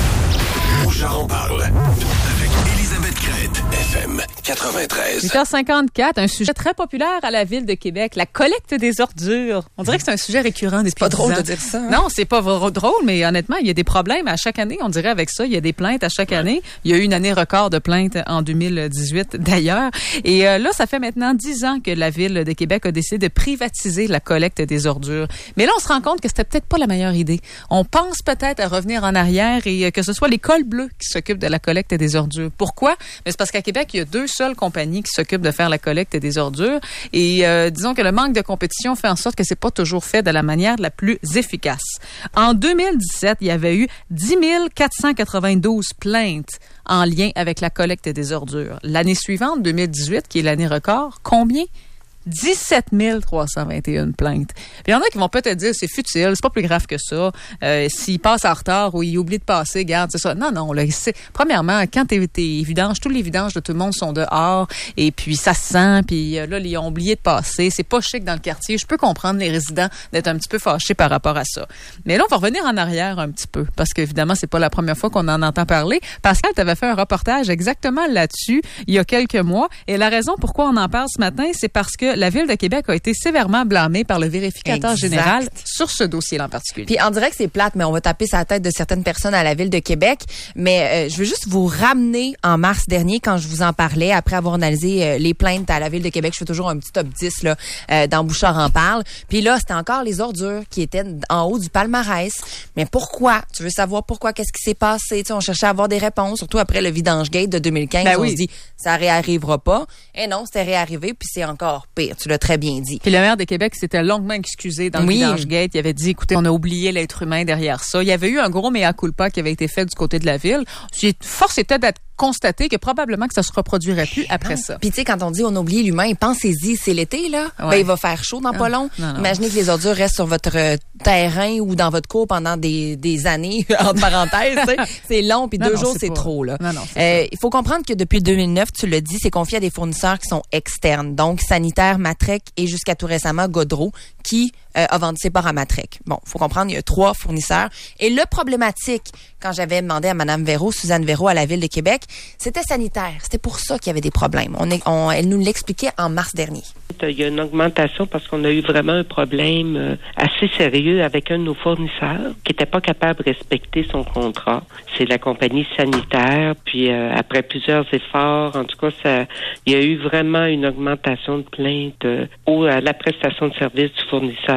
parle. Bouchard en parle. Avec Élisabeth Crête, F M quatre-vingt-treize. huit heures cinquante-quatre, un sujet très populaire à la Ville de Québec, la collecte des ordures. On dirait que c'est un sujet récurrent depuis pas drôle dix ans. de dire ça. Hein? Non, c'est pas v- drôle, mais honnêtement, il y a des problèmes à chaque année. On dirait avec ça, il y a des plaintes à chaque année. Il y a eu une année record de plaintes en deux mille dix-huit d'ailleurs. Et euh, là, ça fait maintenant dix ans que la Ville de Québec a décidé de privatiser la collecte des ordures. Mais là, on se rend compte que c'était peut-être pas la meilleure idée. On pense peut-être à revenir en arrière et euh, que ce soit les cols bleus qui s'occupent de la collecte des ordures. Pourquoi? Mais c'est parce qu'à Québec, il y a deux seules compagnies qui s'occupent de faire la collecte des ordures. Et euh, disons que le manque de compétition fait en sorte que c'est pas toujours fait de la manière la plus efficace. En deux mille dix-sept, il y avait eu dix mille quatre cent quatre-vingt-douze plaintes en lien avec la collecte des ordures. L'année suivante, deux mille dix-huit, qui est l'année record, combien? dix-sept mille trois cent vingt et un plaintes. Puis il y en a qui vont peut-être dire c'est futile, c'est pas plus grave que ça. Euh, s'ils passent en retard ou ils oublient de passer, garde, c'est ça. Non, non, là, c'est, premièrement, quand t'es, t'es vidange, tous les vidanges de tout le monde sont dehors et puis ça se sent, puis là, ils ont oublié de passer. C'est pas chic dans le quartier. Je peux comprendre les résidents d'être un petit peu fâchés par rapport à ça. Mais là, on va revenir en arrière un petit peu parce qu'évidemment, c'est pas la première fois qu'on en entend parler. Pascal, t'avais fait un reportage exactement là-dessus il y a quelques mois et la raison pourquoi on en parle ce matin, c'est parce que la Ville de Québec a été sévèrement blâmée par le vérificateur Exact. général sur ce dossier-là en particulier. Puis on dirait que c'est plate, mais on va taper sa tête de certaines personnes à la Ville de Québec. Mais euh, je veux juste vous ramener en mars dernier, quand je vous en parlais, après avoir analysé euh, les plaintes à la Ville de Québec. Je fais toujours un petit top dix là, euh, dans Bouchard en parle. Puis là, c'était encore les ordures qui étaient en haut du palmarès. Mais pourquoi? Tu veux savoir pourquoi? Qu'est-ce qui s'est passé? Tu sais, on cherchait à avoir des réponses, surtout après le Vidange Gate de deux mille quinze. Ben on oui. se dit, ça réarrivera pas. Et non, c'était réarrivé, puis c'est encore pire. Tu l'as très bien dit. Puis le maire de Québec s'était longuement excusé dans le Oui. Vidange Gate. Il avait dit, écoutez, on a oublié l'être humain derrière ça. Il y avait eu un gros mea culpa qui avait été fait du côté de la ville. Force était d'être constaté que probablement que ça se reproduirait plus après ça. Puis tu sais, quand on dit on a oublié l'humain, pensez-y, c'est l'été, là. Ouais. Ben, il va faire chaud dans pas long. Non, non. Imaginez que les ordures restent sur votre euh, terrain ou dans votre cour pendant des, des années, entre parenthèses. tu sais. C'est long, puis Non, deux non, jours, c'est c'est pas- trop. Là. Non, non, Euh, il faut comprendre que depuis deux mille neuf, tu le dis, c'est confié à des fournisseurs qui sont externes. Donc, Sanitaire, Matrec et jusqu'à tout récemment, Godreau, qui euh, a vendu ses parts à Matrec. Bon, faut comprendre, il y a trois fournisseurs. Et le problématique, quand j'avais demandé à Mme Véro, Suzanne Véro, à la Ville de Québec, c'était sanitaire. C'était pour ça qu'il y avait des problèmes. On est, on, elle nous l'expliquait en mars dernier. Il y a une augmentation parce qu'on a eu vraiment un problème euh, assez sérieux avec un de nos fournisseurs qui n'était pas capable de respecter son contrat. C'est la compagnie sanitaire. Puis euh, après plusieurs efforts, en tout cas, ça, il y a eu vraiment une augmentation de plaintes euh, au, à la prestation de service du fournisseur.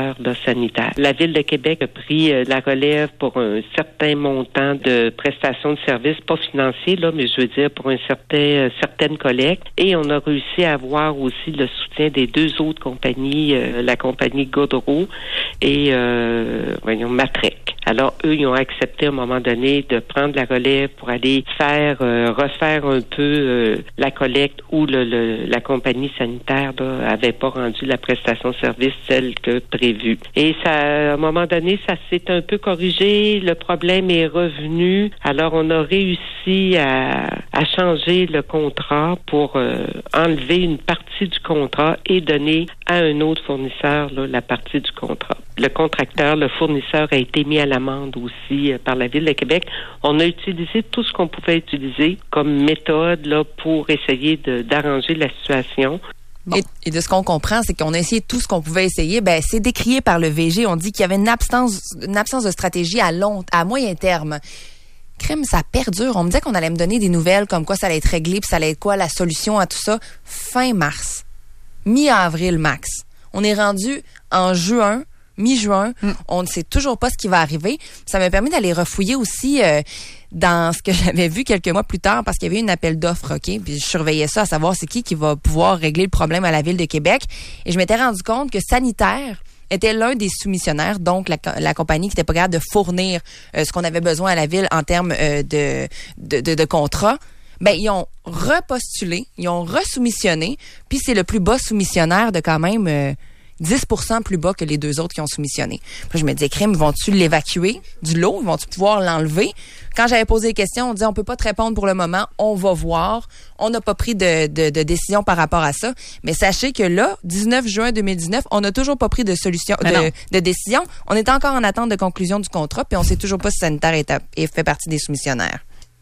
fournisseurs là, sanitaires. La Ville de Québec a pris euh, la relève pour un certain montant de prestations de services, pas financiers, là, mais je veux dire pour un certain, euh, certaines collectes. Et on a réussi à avoir aussi le soutien des deux autres compagnies, euh, la compagnie Godreau et euh, voyons, Matrec. Alors, eux, ils ont accepté à un moment donné de prendre la relève pour aller faire, euh, refaire un peu euh, la collecte où le, le, la compagnie sanitaire là, avait pas rendu la prestation de service telle que prévue. Et ça, à un moment donné, ça s'est un peu corrigé. Le problème est revenu. Alors, on a réussi à, à changer le contrat pour euh, enlever une partie du contrat et donner à un autre fournisseur là, la partie du contrat. Le contracteur, le fournisseur a été mis à l'amende aussi euh, par la Ville de Québec. On a utilisé tout ce qu'on pouvait utiliser comme méthode là pour essayer de, d'arranger la situation. Bon. Et, et de ce qu'on comprend, c'est qu'on a essayé tout ce qu'on pouvait essayer. Ben, c'est décrié par le V G. On dit qu'il y avait une absence, une absence de stratégie à long, à moyen terme. Crime, ça perdure. On me disait qu'on allait me donner des nouvelles comme quoi ça allait être réglé, puis ça allait être quoi la solution à tout ça. Fin mars, mi-avril max. On est rendu en juin. Mi-juin, mm. on ne sait toujours pas ce qui va arriver. Ça m'a permis d'aller refouiller aussi euh, dans ce que j'avais vu quelques mois plus tard parce qu'il y avait une appel d'offres, OK? Puis je surveillais ça à savoir c'est qui qui va pouvoir régler le problème à la Ville de Québec. Et je m'étais rendu compte que Sanitaire était l'un des soumissionnaires, donc la, la compagnie qui n'était pas capable de fournir euh, ce qu'on avait besoin à la Ville en termes euh, de, de, de, de contrat. Ben, ils ont repostulé, ils ont resoumissionné, puis c'est le plus bas soumissionnaire de quand même... Euh, dix pour cent plus bas que les deux autres qui ont soumissionné. Puis je me disais, crime, vont-tu l'évacuer du lot? Vont-tu pouvoir l'enlever? Quand j'avais posé les questions, on disait, on peut pas te répondre pour le moment. On va voir. On n'a pas pris de, de, de décision par rapport à ça. Mais sachez que là, dix-neuf juin deux mille dix-neuf, on n'a toujours pas pris de solution, de, de décision. On est encore en attente de conclusion du contrat, puis on sait toujours pas si Sanitaire est, à, est fait partie des soumissionnaires.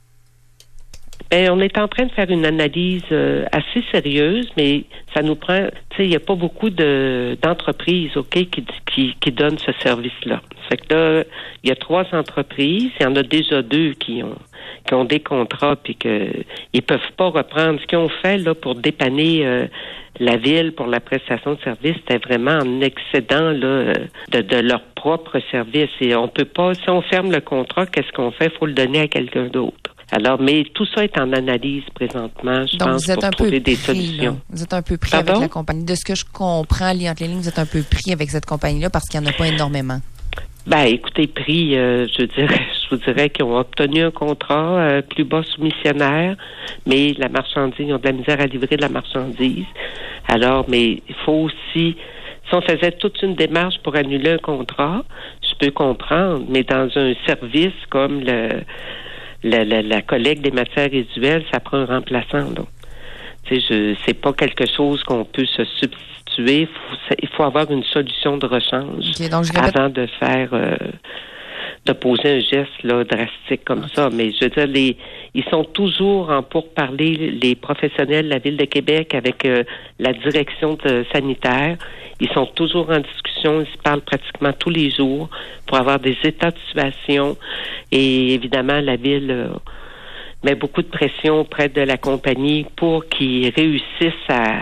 Ben, on est en train de faire une analyse euh, assez sérieuse, mais ça nous prend, tu sais, il n'y a pas beaucoup de d'entreprises, OK, qui, qui, qui donnent ce service-là. Fait que là, il y a trois entreprises, il y en a déjà deux qui ont qui ont des contrats puis que ils peuvent pas reprendre. Ce qu'ils ont fait là pour dépanner euh, la ville pour la prestation de service, c'était vraiment en excédent là de, de leur propre service. Et on peut pas, si on ferme le contrat, qu'est-ce qu'on fait? Il faut le donner à quelqu'un d'autre. Alors, mais tout ça est en analyse présentement, je Donc, pense, vous êtes pour un trouver peu des pris, solutions. Là. Vous êtes un peu pris Pardon? avec la compagnie. De ce que je comprends, lis entre les lignes, vous êtes un peu pris avec cette compagnie-là parce qu'il n'y en a pas énormément. Ben, écoutez, prix, euh, je dirais, je vous dirais qu'ils ont obtenu un contrat euh, plus bas soumissionnaire, mais la marchandise, ils ont de la misère à livrer de la marchandise. Alors, mais il faut aussi, si on faisait toute une démarche pour annuler un contrat, je peux comprendre, mais dans un service comme le La, la, la collecte des matières résiduelles, ça prend un remplaçant. Donc, tu sais, je, c'est pas quelque chose qu'on peut se substituer. Faut, il faut avoir une solution de rechange okay, donc je répète... avant de faire, euh, de poser un geste là drastique comme okay. ça. Mais je veux dire, les, ils sont toujours en pourparlers, les professionnels de la Ville de Québec avec euh, la direction de, sanitaire. Ils sont toujours en discussion, ils se parlent pratiquement tous les jours pour avoir des états de situation. Et évidemment, la Ville euh, met beaucoup de pression auprès de la compagnie pour qu'ils réussissent à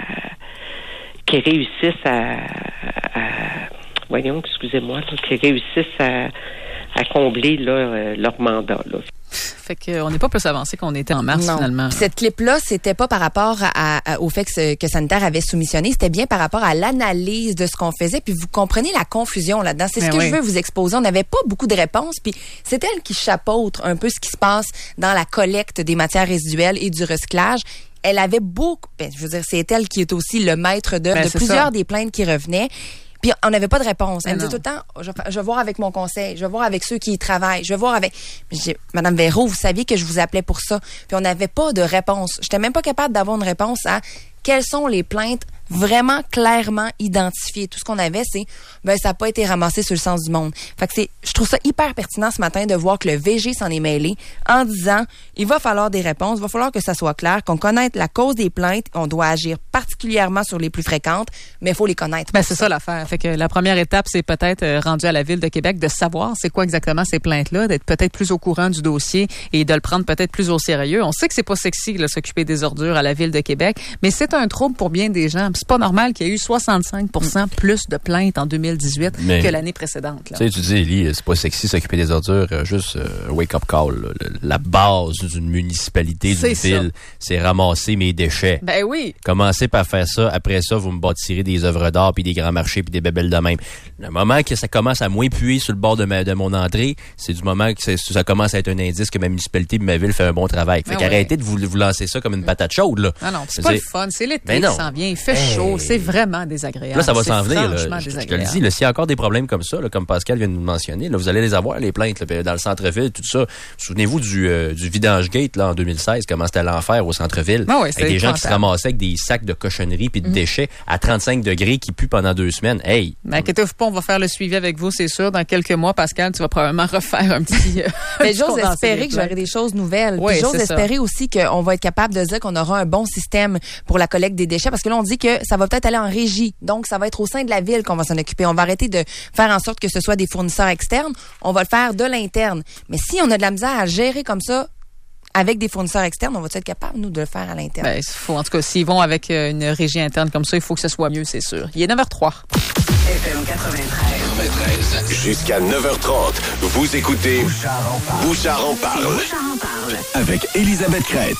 qu'ils réussissent à, à voyons, excusez-moi, là, qu'ils réussissent à, à combler là, euh, leur mandat, là. Fait qu'on n'est pas plus avancé qu'on était en mars, non. finalement. Puis cette clip-là, c'était pas par rapport à, à, au fait que, que Sanitaire avait soumissionné, c'était bien par rapport à l'analyse de ce qu'on faisait. Puis vous comprenez la confusion là-dedans. C'est Mais ce que oui. je veux vous exposer. On n'avait pas beaucoup de réponses. Puis c'est elle qui chapeaute un peu ce qui se passe dans la collecte des matières résiduelles et du recyclage. Elle avait beaucoup... Ben, je veux dire, c'est elle qui est aussi le maître de, ben, de plusieurs ça. des plaintes qui revenaient. Puis on n'avait pas de réponse. Elle me dit tout le temps, je, je vais voir avec mon conseil, je vais voir avec ceux qui y travaillent, je vais voir avec... Je dis, Madame Véro, vous saviez que je vous appelais pour ça. Puis on n'avait pas de réponse. J'étais même pas capable d'avoir une réponse à quelles sont les plaintes vraiment clairement identifiées. Tout ce qu'on avait, c'est, ben, ça n'a pas été ramassé sur le sens du monde. Fait que c'est, je trouve ça hyper pertinent ce matin de voir que le V G s'en est mêlé en disant, il va falloir des réponses, il va falloir que ça soit clair, qu'on connaisse la cause des plaintes, on doit agir particulièrement sur les plus fréquentes, mais il faut les connaître. Ben, c'est ça l'affaire. Fait que la première étape, c'est peut-être euh, rendu à la Ville de Québec de savoir c'est quoi exactement ces plaintes-là, d'être peut-être plus au courant du dossier et de le prendre peut-être plus au sérieux. On sait que c'est pas sexy, là, s'occuper des ordures à la Ville de Québec, mais c'est un trouble pour bien des gens. Puis c'est pas normal qu'il y ait eu soixante-cinq pour cent plus de plaintes en deux mille dix-huit Mais, que l'année précédente. Tu sais, tu dis, Élie, c'est pas sexy s'occuper des ordures, euh, juste euh, wake-up call. Là. La base d'une municipalité, d'une ville, c'est ramasser mes déchets. Ben oui. Commencez par faire ça. Après ça, vous me bâtirez des œuvres d'art, puis des grands marchés, puis des bébelles de même. Le moment que ça commence à moins puer sur le bord de, ma, de mon entrée, c'est du moment que ça commence à être un indice que ma municipalité et ma ville fait un bon travail. Fait ben qu'arrêtez oui. de vous, vous lancer ça comme une patate chaude. Là. Ah non, c'est pas le fun. C'est l'été ben qui s'en vient. Il fait hey. chaud. C'est vraiment désagréable. Là, ça va s'en venir. Là. Je, je te le dis, là, s'il y a encore des problèmes comme ça, là, comme Pascal vient de nous mentionner, là, vous allez les avoir, les plaintes là, dans le centre-ville, tout ça. Souvenez-vous du, euh, du vidange gate là, en deux mille seize, comment c'était l'enfer au centre-ville. Ah ouais, avec des gens qui se ramassaient avec des sacs de cochonneries puis de mm. déchets à trente-cinq degrés qui puent pendant deux semaines. Hey! Mais inquiétez-vous pas, on va faire le suivi avec vous, c'est sûr. Dans quelques mois, Pascal, tu vas probablement refaire un petit... Euh, Mais j'ose espérer que j'aurai des choses nouvelles. Oui, Puis j'ose espérer ça. aussi qu'on va être capable de dire qu'on aura un bon système pour la collecte des déchets, parce que là, on dit que ça va peut-être aller en régie. Donc, ça va être au sein de la ville qu'on va s'en occuper. On va arrêter de faire en sorte que ce soit des fournisseurs externes. On va le faire de l'interne. Mais si on a de la misère à gérer comme ça, avec des fournisseurs externes, on va être capable, nous, de le faire à l'interne? Ben, faut, en tout cas, s'ils vont avec une régie interne comme ça, il faut que ce soit mieux, c'est sûr. Il est neuf heures trois. F M quatre-vingt-treize. Jusqu'à neuf heures trente, vous écoutez Bouchard en parle. Bouchard en parle. Avec Elisabeth Crête.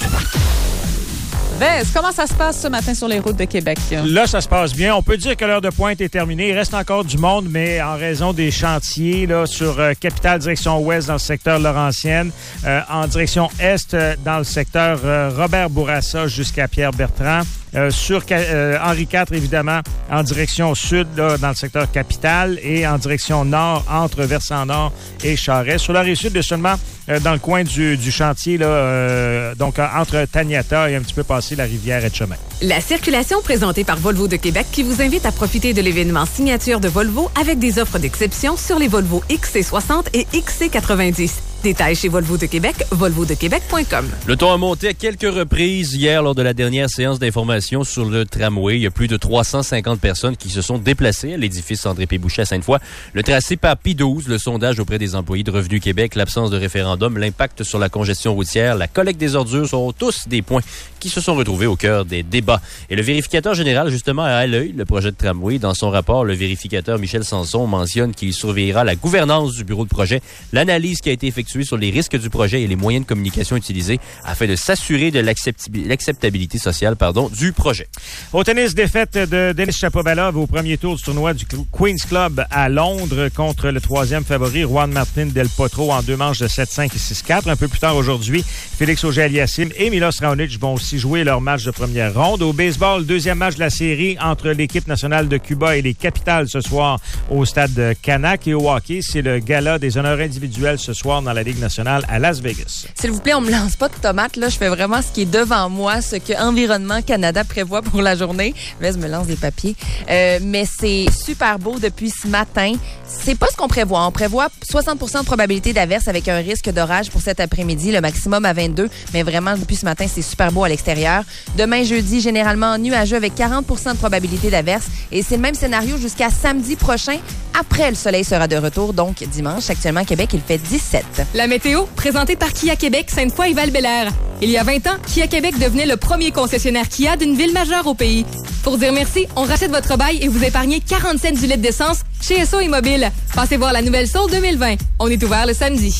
Vez, comment ça se passe ce matin sur les routes de Québec? Là, ça se passe bien. On peut dire que l'heure de pointe est terminée. Il reste encore du monde, mais en raison des chantiers là, sur euh, Capitale, direction ouest dans le secteur Laurentienne, euh, en direction est euh, dans le secteur euh, Robert-Bourassa jusqu'à Pierre-Bertrand, euh, sur euh, Henri quatre, évidemment, en direction sud là, dans le secteur Capitale et en direction nord entre Versant-Nord et Charest. Sur la rive sud, de seulement euh, dans le coin du, du chantier, là, euh, donc entre Taniata et un petit peu passé la rivière Etchemin. La circulation présentée par Volvo de Québec qui vous invite à profiter de l'événement signature de Volvo avec des offres d'exception sur les Volvo X C soixante et X C quatre-vingt-dix. Détails chez Volvo de Québec, volvo de québec point com. Le ton a monté à quelques reprises hier lors de la dernière séance d'information sur le tramway. Il y a plus de trois cent cinquante personnes qui se sont déplacées à l'édifice André P. Boucher à Sainte-Foy. Le tracé par P douze, le sondage auprès des employés de Revenu Québec, l'absence de référendum, l'impact sur la congestion routière, la collecte des ordures sont tous des points qui se sont retrouvés au cœur des débats. Et le vérificateur général, justement, a à l'œil le projet de tramway. Dans son rapport, le vérificateur Michel Sanson mentionne qu'il surveillera la gouvernance du bureau de projet, l'analyse qui a été effectuée sur les risques du projet et les moyens de communication utilisés afin de s'assurer de l'acceptabilité sociale pardon, du projet. Au tennis, défaite de Denis Shapovalov au premier tour du tournoi du Queen's Club à Londres contre le troisième favori Juan Martín del Potro en deux manches de sept cinq et six quatre. Un peu plus tard aujourd'hui, Félix Auger-Aliassime et Milos Raonic vont aussi jouer leur match de première ronde. Au baseball, deuxième match de la série entre l'équipe nationale de Cuba et les Capitals ce soir au stade de Canac. Et au hockey, c'est le gala des honneurs individuels ce soir dans la Ligue nationale à Las Vegas. S'il vous plaît, on me lance pas de tomates. Là, je fais vraiment ce qui est devant moi, ce que Environnement Canada prévoit pour la journée. Là, je me lance des papiers. Euh, mais c'est super beau depuis ce matin. C'est pas ce qu'on prévoit. On prévoit soixante pour cent de probabilité d'averse avec un risque d'orage pour cet après-midi, le maximum à vingt-deux. Mais vraiment, depuis ce matin, c'est super beau à l'extérieur. Demain, jeudi, généralement nuageux avec quarante pour cent de probabilité d'averse. Et c'est le même scénario jusqu'à samedi prochain. Après, le soleil sera de retour. Donc, dimanche, actuellement, à Québec, il fait dix-sept. La météo, présentée par Kia Québec, Sainte-Foy et Val-Bélair. Il y a vingt ans, Kia Québec devenait le premier concessionnaire Kia d'une ville majeure au pays. Pour dire merci, on rachète votre bail et vous épargnez quarante cents du litre d'essence chez S O Immobile. Passez voir la nouvelle Soul deux mille vingt. On est ouvert le samedi.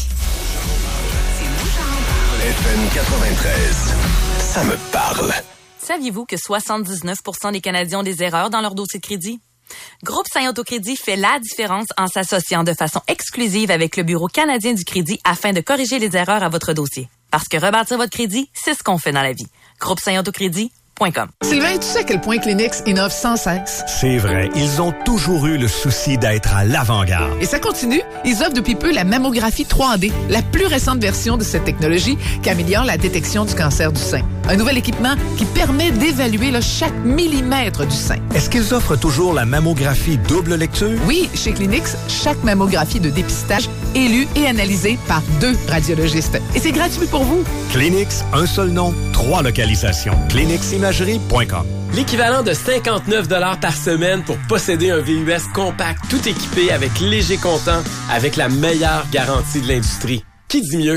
F M quatre-vingt-treize, ça me parle. Saviez-vous que soixante-dix-neuf pour cent des Canadiens ont des erreurs dans leur dossier de crédit? Groupe Saint-Autocrédit fait la différence en s'associant de façon exclusive avec le Bureau canadien du crédit afin de corriger les erreurs à votre dossier. Parce que rebâtir votre crédit, c'est ce qu'on fait dans la vie. Groupe Saint-Autocrédit. Sylvain, tu sais à quel point Kleenex innove sans cesse? C'est vrai, ils ont toujours eu le souci d'être à l'avant-garde. Et ça continue. Ils offrent depuis peu la mammographie trois D, la plus récente version de cette technologie qui améliore la détection du cancer du sein. Un nouvel équipement qui permet d'évaluer là, chaque millimètre du sein. Est-ce qu'ils offrent toujours la mammographie double lecture? Oui, chez Kleenex, chaque mammographie de dépistage est lue et analysée par deux radiologistes. Et c'est gratuit pour vous. Kleenex, un seul nom, trois localisations. Kleenex imagerie point com. L'équivalent de cinquante-neuf dollars par semaine pour posséder un V U S compact tout équipé avec léger comptant avec la meilleure garantie de l'industrie. Qui dit mieux?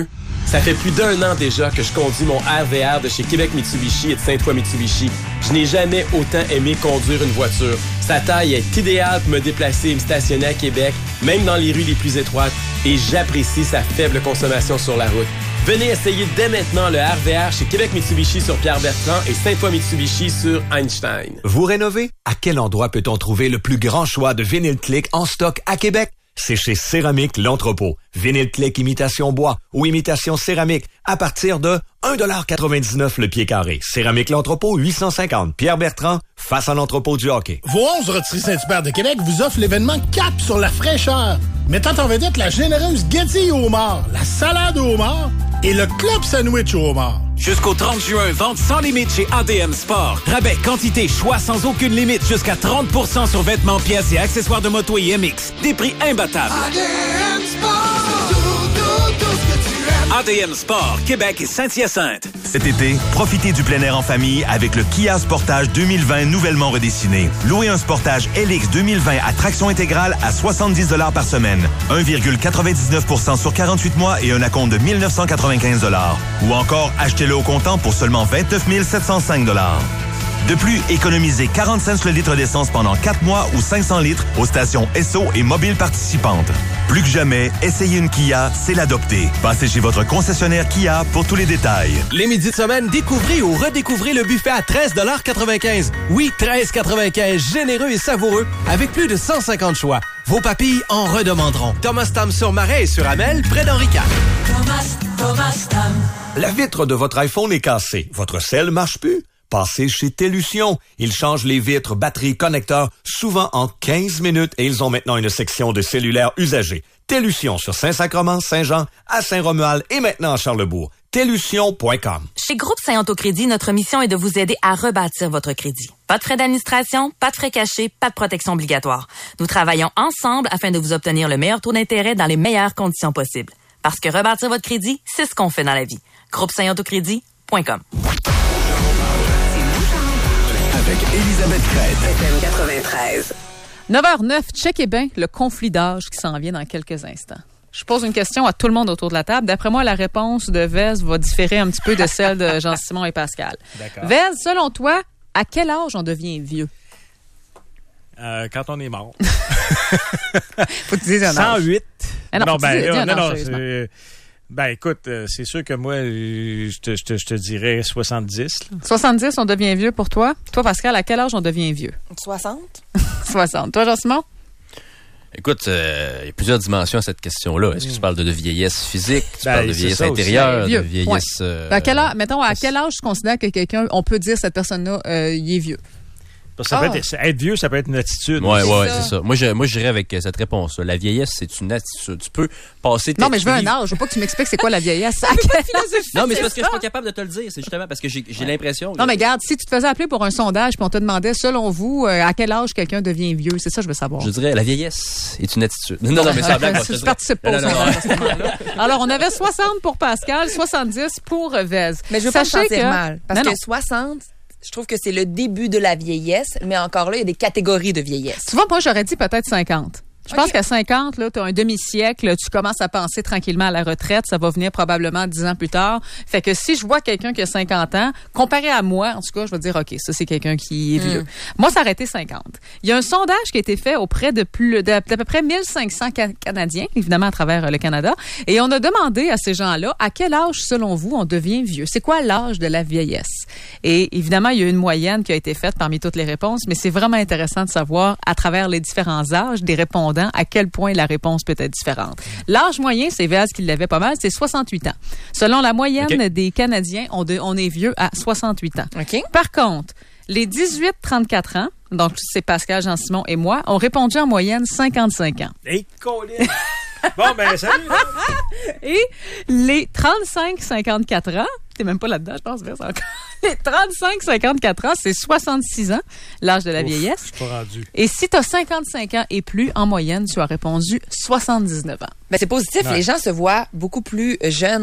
Ça fait plus d'un an déjà que je conduis mon R V R de chez Québec Mitsubishi et de Sainte-Foy Mitsubishi. Je n'ai jamais autant aimé conduire une voiture. Sa taille est idéale pour me déplacer et me stationner à Québec, même dans les rues les plus étroites, et j'apprécie sa faible consommation sur la route. Venez essayer dès maintenant le R V R chez Québec Mitsubishi sur Pierre-Bertrand et Sainte-Foy Mitsubishi sur Einstein. Vous rénovez? À quel endroit peut-on trouver le plus grand choix de Vinyl Click en stock à Québec? C'est chez Céramique L'Entrepôt. Vinyl Click imitation bois ou imitation céramique à partir de un dollar quatre-vingt-dix-neuf le pied carré. Céramique L'Entrepôt, huit cent cinquante. Pierre-Bertrand, face à l'entrepôt du hockey. Vos onze Rotisseries Saint-Hubert de Québec vous offrent l'événement Cap sur la fraîcheur. Mettant en vedette la généreuse guédille au homard, la salade au homard et le club sandwich au homard. Jusqu'au trente juin, vente sans limite chez A D M Sport. Rabais, quantité, choix sans aucune limite. Jusqu'à trente pour cent sur vêtements, pièces et accessoires de moto et M X. Des prix imbattables. A D M Sport. Tout, tout, tout ce que tu aimes. A D M Sport, Québec et Saint-Hyacinthe. Cet été, profitez du plein air en famille avec le Kia Sportage deux mille vingt nouvellement redessiné. Louez un Sportage L X deux mille vingt à traction intégrale à soixante-dix dollars par semaine. un virgule quatre-vingt-dix-neuf pour cent sur quarante-huit mois et un acompte de mille neuf cent quatre-vingt-quinze dollars. Ou encore, achetez-le au comptant pour seulement vingt-neuf mille sept cent cinq dollars. De plus, économisez quarante cents le litre d'essence pendant quatre mois ou cinq cents litres aux stations Esso et mobiles participantes. Plus que jamais, essayer une Kia, c'est l'adopter. Passez chez votre concessionnaire Kia pour tous les détails. Les midis de semaine, découvrez ou redécouvrez le buffet à treize dollars quatre-vingt-quinze. Oui, treize quatre-vingt-quinze, généreux et savoureux, avec plus de cent cinquante choix. Vos papilles en redemanderont. Thomas Tam sur Marais et sur Amel, près d'Henri quatre. Thomas, Thomas Tam. La vitre de votre iPhone est cassée. Votre sel marche plus? Passez chez Télution. Ils changent les vitres, batteries, connecteurs, souvent en quinze minutes et ils ont maintenant une section de cellulaires usagés. Télution sur Saint-Sacrement, Saint-Jean, à Saint-Romuald et maintenant à Charlebourg. Télution point com. Chez Groupe Saint-Autocrédit, notre mission est de vous aider à rebâtir votre crédit. Pas de frais d'administration, pas de frais cachés, pas de protection obligatoire. Nous travaillons ensemble afin de vous obtenir le meilleur taux d'intérêt dans les meilleures conditions possibles. Parce que rebâtir votre crédit, c'est ce qu'on fait dans la vie. Groupe Saint Autocrédit point com. Avec Elisabeth Crête. F M quatre-vingt-treize. neuf heures zéro neuf, checkez bien le conflit d'âge qui s'en vient dans quelques instants. Je pose une question à tout le monde autour de la table. D'après moi, la réponse de Vez va différer un petit peu de celle de Jean-Simon et Pascal. D'accord. Vez, selon toi, à quel âge on devient vieux? Euh, quand on est mort. Faut que tu dises un âge. cent huit. Ah non, non, faut que tu ben, dises- dis un non, âge, non, sérieusement. c'est- ben, écoute, euh, c'est sûr que moi, euh, je te, je te, je te dirais soixante-dix. là. soixante-dix, on devient vieux pour toi. Toi, Pascal, à quel âge on devient vieux? soixante. soixante. Toi, Jean-Simon? Écoute, euh, il y a plusieurs dimensions à cette question-là. Est-ce que tu parles de, de vieillesse physique, tu Ben, parles de c'est vieillesse ça aussi. intérieure, de Vieux, vieillesse... ouais. euh, Ben, à quel âge, mettons, à quel âge tu considères que quelqu'un, on peut dire cette personne-là, euh, il est vieux? Parce que ça Ah. peut être, être vieux, ça peut être une attitude. Ouais, C'est ouais, ça. c'est ça. Moi, je, moi, j'irais avec cette réponse. La vieillesse, c'est une attitude. Tu peux passer... Non, tes- mais je veux un tu vis- âge. Je veux pas que tu m'expliques c'est quoi la vieillesse. À quel âge? Non, mais c'est parce que je suis pas capable de te le dire. C'est justement parce que j'ai j'ai l'impression... Non, mais regarde, si tu te faisais appeler pour un sondage puis on te demandait, selon vous, euh, à quel âge quelqu'un devient vieux, c'est ça que je veux savoir. Je dirais, la vieillesse est une attitude. Non, non, mais c'est la blague. moi, je te Tu dirais- participes pas au Non, non, non. sondage à ce moment-là. Alors, on avait soixante pour Pascal, soixante-dix pour Vez. Mais je veux pas me Sachez sentir que- mal. Parce Non, que non. soixante, je trouve que c'est le début de la vieillesse, mais encore là, il y a des catégories de vieillesse. Tu vois, moi, j'aurais dit peut-être cinquante. Je pense qu'à cinquante, là, tu as un demi-siècle, tu commences à penser tranquillement à la retraite. Ça va venir probablement dix ans plus tard. Fait que si je vois quelqu'un qui a cinquante ans, comparé à moi, en tout cas, je vais dire, OK, ça, c'est quelqu'un qui est vieux. Mm. Moi, ça aurait été cinquante. Il y a un sondage qui a été fait auprès de plus de, d'à peu près mille cinq cents Ca- Canadiens, évidemment à travers euh, le Canada. Et on a demandé à ces gens-là, à quel âge, selon vous, on devient vieux? C'est quoi l'âge de la vieillesse? Et évidemment, il y a une moyenne qui a été faite parmi toutes les réponses, mais c'est vraiment intéressant de savoir, à travers les différents âges des répondants, à quel point la réponse peut être différente. L'âge moyen, c'est Vaz qui l'avait pas mal, c'est soixante-huit ans. Selon la moyenne OK. des Canadiens, on, de- on est vieux à soixante-huit ans. OK. Par contre, les dix-huit trente-quatre ans, donc c'est Pascal, Jean-Simon et moi, ont répondu en moyenne cinquante-cinq ans. Hey, Colin! Bon, ben, salut! Et les trente-cinq cinquante-quatre ans, t'es même pas là-dedans, je pense, Vaz, encore. Les trente-cinq cinquante-quatre ans, c'est soixante-six ans, l'âge de la Ouf, vieillesse. Je suis pas rendu. Et si tu as cinquante-cinq ans et plus, en moyenne, tu as répondu soixante-dix-neuf ans. Ben, c'est positif. Ouais. Les gens se voient beaucoup plus jeunes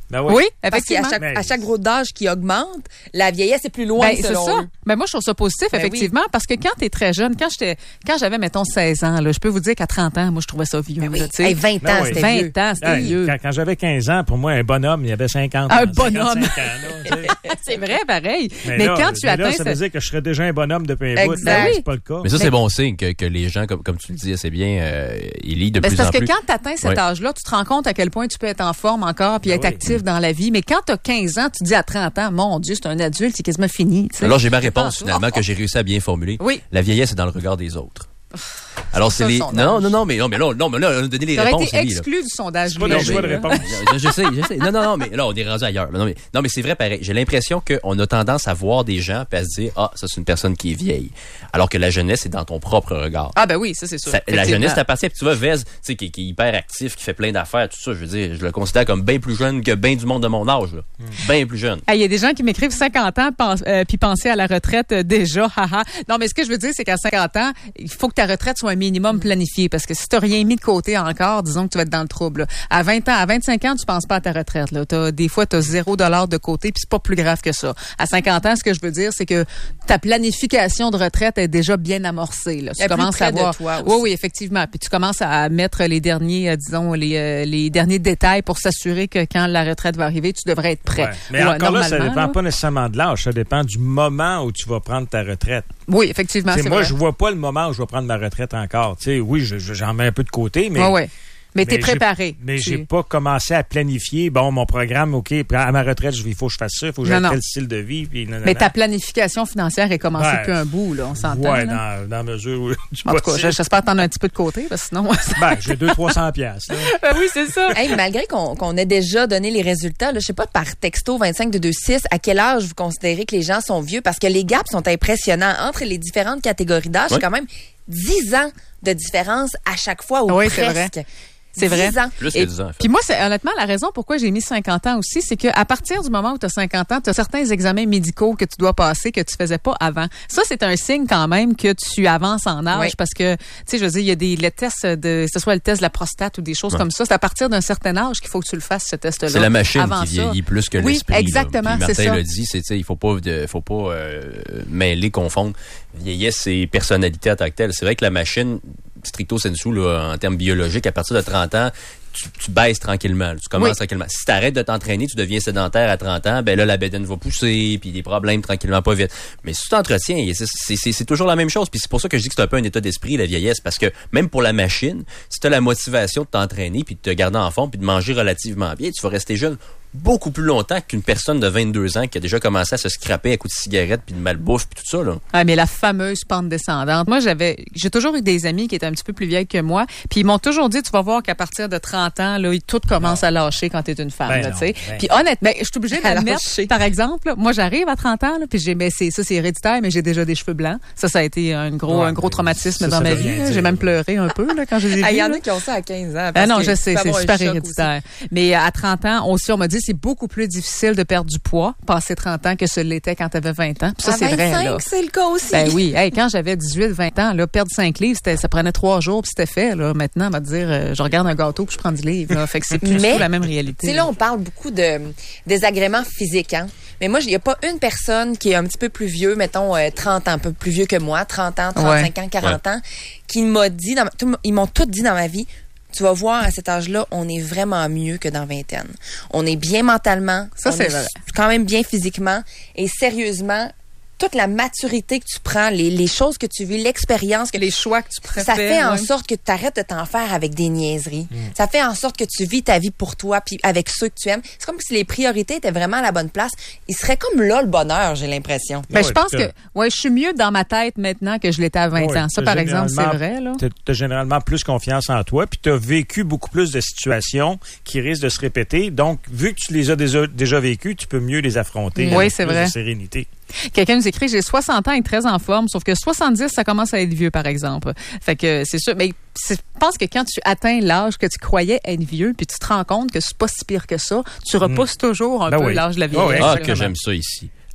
Ben oui. Oui, Parce qu'à effectivement. chaque, Mais- à chaque gros d'âge qui augmente, la vieillesse est plus loin, Ben, c'est selon ça. eux. Ben, moi, je trouve ça positif, Ben effectivement, parce que quand t'es très jeune, quand j'étais, quand j'avais, mettons, seize ans, là, je peux vous dire qu'à trente ans, moi, je trouvais ça vieux, Ben oui. là, tu sais. Hey, vingt Ben ans, oui. c'était vingt vieux. ans, c'était Hey, vieux. quand, quand j'avais quinze ans, pour moi, un bonhomme, il y avait cinquante ans. Un bonhomme. cinquante-cinq ans, là, tu sais. C'est vrai, pareil. Mais, Mais là, quand tu mais atteins... là, ça veut ce- dire que je serais déjà un bonhomme depuis un bout. Exact. Mais Oui. c'est pas le cas. Mais ça, c'est bon signe que, que les gens, comme, comme tu le disais, c'est bien, euh, ils lisent de Ben, plus c'est parce en que plus. quand tu atteins cet Ouais. âge-là, tu te rends compte à quel point tu peux être en forme encore puis Ben être oui. actif dans la vie. Mais quand tu as quinze ans, tu te dis à trente ans, mon Dieu, c'est un adulte, c'est quasiment fini. tu sais. Alors, j'ai ma réponse, Ah, finalement, que j'ai réussi à bien formuler. Oui. La vieillesse est dans le regard des autres. Alors, c'est ça, les. le sondage. Non, non, non, mais non, mais là, non, mais là, on a donné les T'aurais réponses. été Élie, là. exclu du sondage. C'est pas lui, des là. choix de Là. réponse. Je, je sais, je sais. Non, non, non, mais là, on est rendu ailleurs. Non, mais, non, mais c'est vrai, pareil. J'ai l'impression qu'on a tendance à voir des gens et à se dire, ah, ça, c'est une personne qui est vieille. Alors que la jeunesse est dans ton propre regard. Ah ben oui, ça c'est sûr. Ça- la Effectivement. jeunesse t'appartient. Puis tu vois, Vez, tu sais, qui, qui est hyper actif, qui fait plein d'affaires, tout ça, je veux dire, je le considère comme bien plus jeune que bien du monde de mon âge, là. Bien plus jeune. Ah, il y a des gens qui m'écrivent cinquante ans pense- euh, puis penser à la retraite euh, déjà. haha. Non, mais ce que je veux dire, c'est qu'à cinquante ans, il faut que ta retraite soit un minimum planifiée. Parce que si tu n'as rien mis de côté encore, disons que tu vas être dans le trouble. là. À vingt ans, à vingt-cinq ans, tu penses pas à ta retraite. Là. T'as, des fois, tu as zéro dollar de côté, puis c'est pas plus grave que ça. À cinquante ans, ce que je veux dire, c'est que ta planification de retraite est déjà bien amorcée. Là. Tu Elle est plus commences près à de voir. toi Oui, aussi. oui, effectivement. Puis tu commences à mettre les derniers, euh, disons, les, euh, les derniers détails pour s'assurer que quand la retraite va arriver, tu devrais être prêt. Ouais. Mais Ouais, encore là, ça normalement, dépend là. pas nécessairement de l'âge. Ça dépend du moment où tu vas prendre ta retraite. Oui, effectivement, T'sais, c'est moi, vrai. je vois pas le moment où je vais prendre ma retraite encore. T'sais, oui, je- je- j'en mets un peu de côté, mais... Ouais, ouais. Mais, t'es j'ai- préparé. Mais Tu- j'ai pas commencé à planifier, bon, mon programme, OK, à ma retraite, il faut que je fasse ça, il faut que Non, j'aie non. tel style de vie. Puis non, non, Mais non. ta planification financière est commencée Ouais. depuis un bout, là, on s'entend. Ouais, là. dans, dans la mesure où... du En tout cas, possible. j'espère t'en as un petit peu de côté, parce que sinon... Ben, j'ai deux cents à trois cents piastres. là. Ben oui, c'est ça. Hey, malgré qu'on qu'on ait déjà donné les résultats, là, je sais pas, par texto vingt-cinq deux deux six, à quel âge vous considérez que les gens sont vieux? Parce que les gaps sont impressionnants. Entre les différentes catégories d'âge, Oui. c'est quand même dix ans de différence à chaque fois ou Oui, c'est presque. vrai. C'est vrai. dix ans. Plus que Et- dix ans, en fait. Puis moi, c'est honnêtement la raison pourquoi j'ai mis cinquante ans aussi, c'est qu'à partir du moment où tu as cinquante ans, tu as certains examens médicaux que tu dois passer que tu faisais pas avant. Ça, c'est un signe quand même que tu avances en âge Oui. parce que, tu sais, je veux dire, il y a des les tests de, que ce soit le test de la prostate ou des choses Ouais. comme ça. C'est à partir d'un certain âge qu'il faut que tu le fasses, ce test-là. C'est la machine Avant qui ça- vieillit plus que Oui, l'esprit. là. exactement, Puis c'est Martin ça. l'a dit, c'est, tu sais, il faut pas, de- faut pas euh, mêler, confondre vieillesse et personnalité en tant que telle. C'est vrai que la machine, stricto sensu, là, en termes biologiques, à partir de trente ans, tu, tu baisses tranquillement. là. Tu commences Oui. tranquillement. Si tu arrêtes de t'entraîner, tu deviens sédentaire à trente ans, ben là, la bédaine va pousser, puis des problèmes tranquillement, pas vite. Mais si tu t'entretiens, c'est, c'est, c'est, c'est toujours la même chose. Puis c'est pour ça que je dis que c'est un peu un état d'esprit, la vieillesse, parce que même pour la machine, si tu as la motivation de t'entraîner, puis de te garder en forme, puis de manger relativement bien, tu vas rester jeune beaucoup plus longtemps qu'une personne de vingt-deux ans qui a déjà commencé à se scraper à coups de cigarette, puis de malbouffe, puis tout ça. Là. Ah, mais la fameuse pente descendante. Moi, j'avais, j'ai toujours eu des amis qui étaient un petit peu plus vieilles que moi, puis ils m'ont toujours dit, tu vas voir qu'à partir de trente ans, là, tout commence à lâcher quand t'es une femme, Ben là, non, tu sais. ben Puis honnêtement, je suis obligée À d'admettre, lâcher. par exemple, moi, j'arrive à trente ans, là, puis j'ai, ben, c'est, ça, c'est héréditaire, mais j'ai déjà des cheveux blancs. Ça, ça a été un gros, Ouais, un gros traumatisme ça, dans ça ma veut vie, rien là. dire. J'ai même pleuré un peu, là, quand je les ai Ah, vus, il y en là. a qui ont ça à quinze ans. Ah parce non, que je sais, tu peux c'est avoir un super choc héréditaire. Mais à trente ans, aussi, on m'a dit, c'est beaucoup plus difficile de perdre du poids, passer trente ans, que ce l'était quand tu avais vingt ans. Puis ça, À c'est vrai, là. vingt-cinq, c'est le cas aussi. Ben oui, hey, quand j'avais dix-huit vingt ans, là, perdre cinq livres, c'était, ça prenait trois jours, puis c'était fait. Là. Maintenant, on va te dire, euh, je regarde un gâteau, puis je prends dix livres. Là. Fait que c'est plus du Mais, tout la même réalité. Tu sais, là, on parle beaucoup de désagréments physiques, hein. Mais moi, il n'y a pas une personne qui est un petit peu plus vieux, mettons euh, trente ans, un peu plus vieux que moi, trente ans, trente-cinq ans, quarante ans, qui m'a dit, dans, tout, ils m'ont tous dit dans ma vie, tu vas voir, à cet âge-là, on est vraiment mieux que dans vingtaine. On est bien mentalement. Ça, on c'est est vrai. quand même bien physiquement. Et sérieusement, toute la maturité que tu prends, les, les choses que tu vis, l'expérience que les choix que tu préfères. ça fait en ouais. sorte que tu arrêtes de t'en faire avec des niaiseries. Ça fait en sorte que tu vis ta vie pour toi puis avec ceux que tu aimes. C'est comme si les priorités étaient vraiment à la bonne place. Il serait comme là le bonheur, j'ai l'impression. Ben, Ouais, je pense puis t'as- que ouais, je suis mieux dans ma tête maintenant que je l'étais à vingt Ouais, ans. Ça, t'as par exemple, c'est généralement- vrai. Là. T'as, t'as généralement plus confiance en toi, puis tu as vécu beaucoup plus de situations qui risquent de se répéter. Donc, vu que tu les as déjà, déjà vécues, tu peux mieux les affronter. Oui, avec c'est plus vrai. de sérénité. Quelqu'un nous écrit, j'ai soixante ans et très en forme, sauf que soixante-dix, ça commence à être vieux, par exemple. Fait que c'est sûr. Mais c'est- je pense que quand tu atteins l'âge que tu croyais être vieux, puis tu te rends compte que c'est pas si pire que ça, tu repousses toujours un Ben peu oui. l'âge de la Oh, vieillesse. Ah, là. que j'aime ça ici.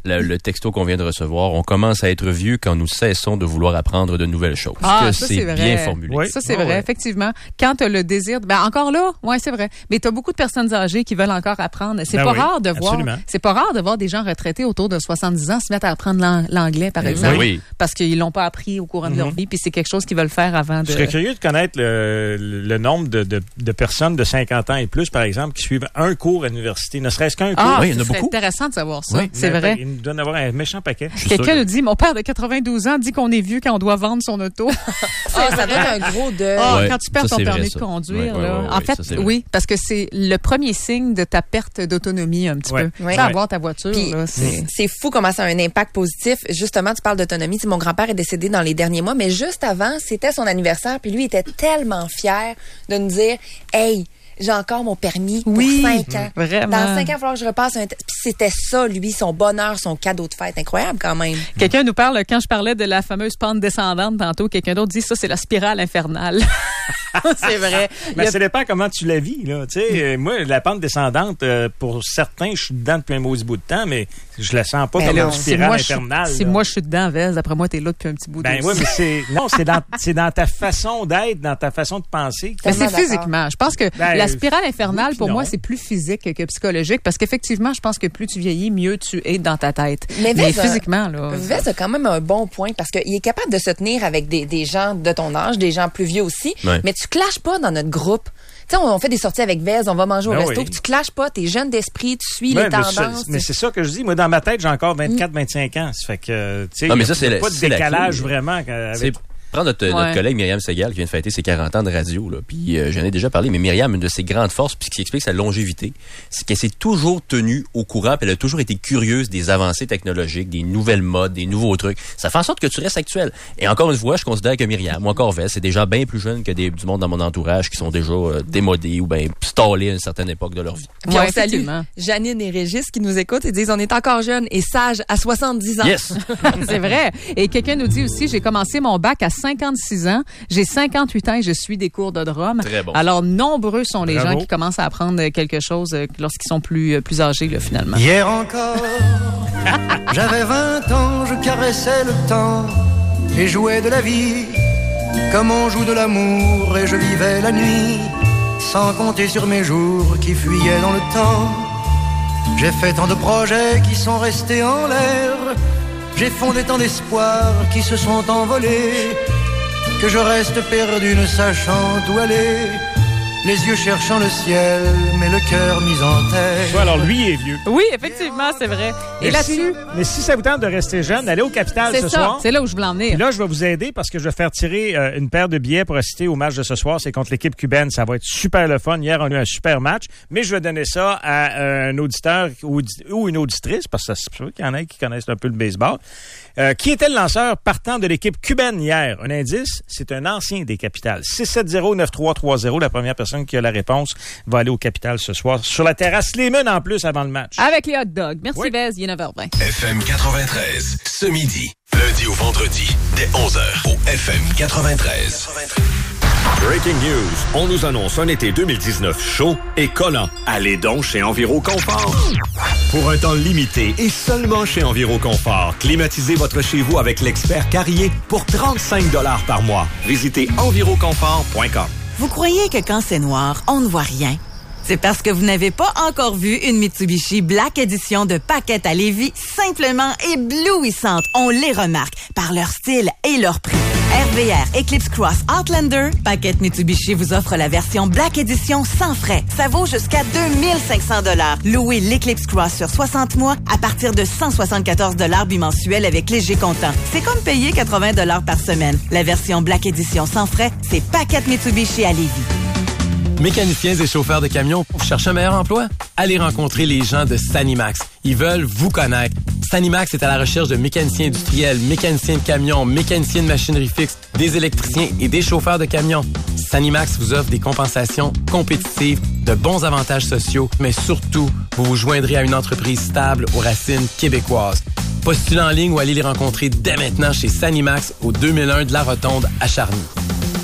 le, le texto qu'on vient de recevoir, on commence à être vieux quand nous cessons de vouloir apprendre de nouvelles choses. Ah, que ça, c'est, c'est vrai. bien formulé. Oui. Ça, c'est ah, vrai, ouais. effectivement. Quand tu as le désir... Ben, encore là, ouais, c'est vrai. Mais tu as beaucoup de personnes âgées qui veulent encore apprendre. C'est ben pas oui, rare de voir... absolument. C'est pas rare de voir des gens retraités autour de soixante-dix ans se mettre à apprendre l'ang- l'anglais, par exemple. Oui. Parce qu'ils l'ont pas appris au courant de leur Mhm. vie, puis c'est quelque chose qu'ils veulent faire avant de... Je serais curieux de connaître le, le nombre de, de, de personnes de cinquante ans et plus, par exemple, qui suivent un cours à l'université, ne serait-ce qu'un cours. Ah, Oui, il y en a beaucoup. C'est intéressant de savoir ça. Oui, c'est mais, vrai. Il doit en avoir un méchant paquet. Quelqu'un nous dit, mon père de quatre-vingt-douze ans dit qu'on est vieux quand on doit vendre son auto. Ah, ça doit être un gros deuil. Ah, Ouais, quand tu perds ça, ton c'est vrai, permis ça. de conduire, Ouais, ouais, là. ouais, en ouais, fait, ça, c'est vrai. oui, parce que c'est le premier signe de ta perte d'autonomie un petit Ouais. peu. Ouais. Tu sais, avoir ta voiture, Puis, là, c'est... c'est fou comment ça a un impact positif. Justement, tu parles d'autonomie. Tu sais, mon grand-père est décédé dans les derniers mois, mais juste avant, c'était son anniversaire, puis lui était tellement fier de nous dire, hey, j'ai encore mon permis pour Oui, cinq ans. vraiment. Dans cinq ans, il va falloir que je repasse un test. Puis c'était ça, lui, son bonheur, son cadeau de fête. Incroyable quand même. Quelqu'un nous parle, quand je parlais de la fameuse pente descendante tantôt, quelqu'un d'autre dit ça, c'est la spirale infernale. C'est vrai. Mais Il y a- ça dépend comment tu la vis, là. Tu sais, euh, moi, la pente descendante, euh, pour certains, je suis dedans depuis un maudit bout de temps, mais je la sens pas Mais comme là, une si spirale moi, je suis- infernale. Si là. moi, je suis dedans, Vez, d'après moi, t'es là depuis un petit bout de temps. Ben oui, mais c'est non, c'est dans c'est dans ta façon d'être, dans ta façon de penser. Mais c'est Tellement d'accord. physiquement. Je pense que Ben, la spirale infernale, oui, pour non. moi, c'est plus physique que psychologique parce qu'effectivement, je pense que plus tu vieillis, mieux tu es dans ta tête. Mais Mais, Vez a- physiquement, là. Vez a quand même un bon point parce qu'il est capable de se tenir avec des, des gens de ton âge, des gens plus vieux aussi, Ouais. mais tu clashes pas dans notre groupe. Tu sais, on, on fait des sorties avec Vez, on va manger au Ben resto, oui. puis tu clashes pas, t'es jeune d'esprit, tu suis Ouais, les mais tendances. c'est- Mais c'est ça que je dis. Moi, dans ma tête, j'ai encore vingt-quatre, vingt-cinq ans. Ça fait que, tu sais, Ah, mais il ça, n'y c'est a, la- pas de c'est la décalage clé. vraiment. Avec... C'est prendre notre, Ouais. notre collègue Myriam Segal qui vient de fêter ses quarante ans de radio, là. Puis euh, j'en ai déjà parlé, mais Myriam, une de ses grandes forces, puis ce qui explique sa longévité, c'est qu'elle s'est toujours tenue au courant, puis elle a toujours été curieuse des avancées technologiques, des nouvelles modes, des nouveaux trucs. Ça fait en sorte que tu restes actuel. Et encore une fois, je considère que Myriam, ou encore Vez, c'est des gens bien plus jeunes que des, du monde dans mon entourage qui sont déjà euh, démodés ou bien stallés à une certaine époque de leur vie. Puis Ouais, on salue effectivement. Janine et Régis qui nous écoutent et disent on est encore jeunes et sages à soixante-dix ans. Yes! C'est vrai. Et quelqu'un nous dit aussi, j'ai commencé mon bac à cinquante-six ans, j'ai cinquante-huit ans et je suis des cours de drum. Très bon. Alors, nombreux sont les Bravo. gens qui commencent à apprendre quelque chose euh, lorsqu'ils sont plus, euh, plus âgés, là, finalement. Hier encore, j'avais vingt ans, je caressais le temps et jouais de la vie comme on joue de l'amour et je vivais la nuit sans compter sur mes jours qui fuyaient dans le temps. J'ai fait tant de projets qui sont restés en l'air, j'ai fondé tant d'espoirs qui se sont envolés que je reste perdu ne sachant où aller. Les yeux cherchant le ciel, mais le cœur mis en terre. Ouais, alors lui, il est vieux. Oui, effectivement, c'est vrai. Et Mais là-dessus, si, mais si ça vous tente de rester jeune, allez au Capital c'est ce ça. soir. C'est là où je voulais en venir. Puis là, je vais vous aider parce que je vais faire tirer euh, une paire de billets pour assister au match de ce soir. C'est contre l'équipe cubaine. Ça va être super le fun. Hier, on a eu un super match. Mais je vais donner ça à euh, un auditeur ou, ou une auditrice, parce que c'est sûr qu'il y en a qui connaissent un peu le baseball. Euh, qui était le lanceur partant de l'équipe cubaine hier? Un indice, c'est un ancien des Capitales. six sept zéro neuf trois trois zéro. La première personne qui a la réponse va aller au Capital ce soir. Sur la terrasse Lehman en plus avant le match. Avec les hot dogs. Merci, Oui. Vez. Il est neuf heures vingt. F M quatre-vingt-treize, ce midi, lundi au vendredi, dès onze heures, au F M quatre-vingt-treize. Breaking news. On nous annonce un été deux mille dix-neuf chaud et collant. Allez donc chez Enviro Confort. Pour un temps limité et seulement chez Enviro Confort, climatisez votre chez vous avec l'expert Carrier pour trente-cinq dollars par mois. Visitez enviroconfort point com. Vous croyez que quand c'est noir, on ne voit rien? C'est parce que vous n'avez pas encore vu une Mitsubishi Black Edition de Paquette à Lévis simplement éblouissante. On les remarque par leur style et leur prix. R V R Eclipse Cross Outlander, Paquette Mitsubishi vous offre la version Black Edition sans frais. Ça vaut jusqu'à deux mille cinq cents dollars. Louez l'Eclipse Cross sur soixante mois à partir de cent soixante-quatorze dollars bimensuels avec léger comptant. C'est comme payer quatre-vingts dollars par semaine. La version Black Edition sans frais, c'est Paquette Mitsubishi à Lévis. Mécaniciens et chauffeurs de camions, vous cherchez un meilleur emploi? Allez rencontrer les gens de Sanimax. Ils veulent vous connaître. Sanimax est à la recherche de mécaniciens industriels, mécaniciens de camions, mécaniciens de machinerie fixe, des électriciens et des chauffeurs de camions. Sanimax vous offre des compensations compétitives, de bons avantages sociaux, mais surtout, vous vous joindrez à une entreprise stable aux racines québécoises. Postulez en ligne ou allez les rencontrer dès maintenant chez Sanimax au deux mille un de la Rotonde à Charny.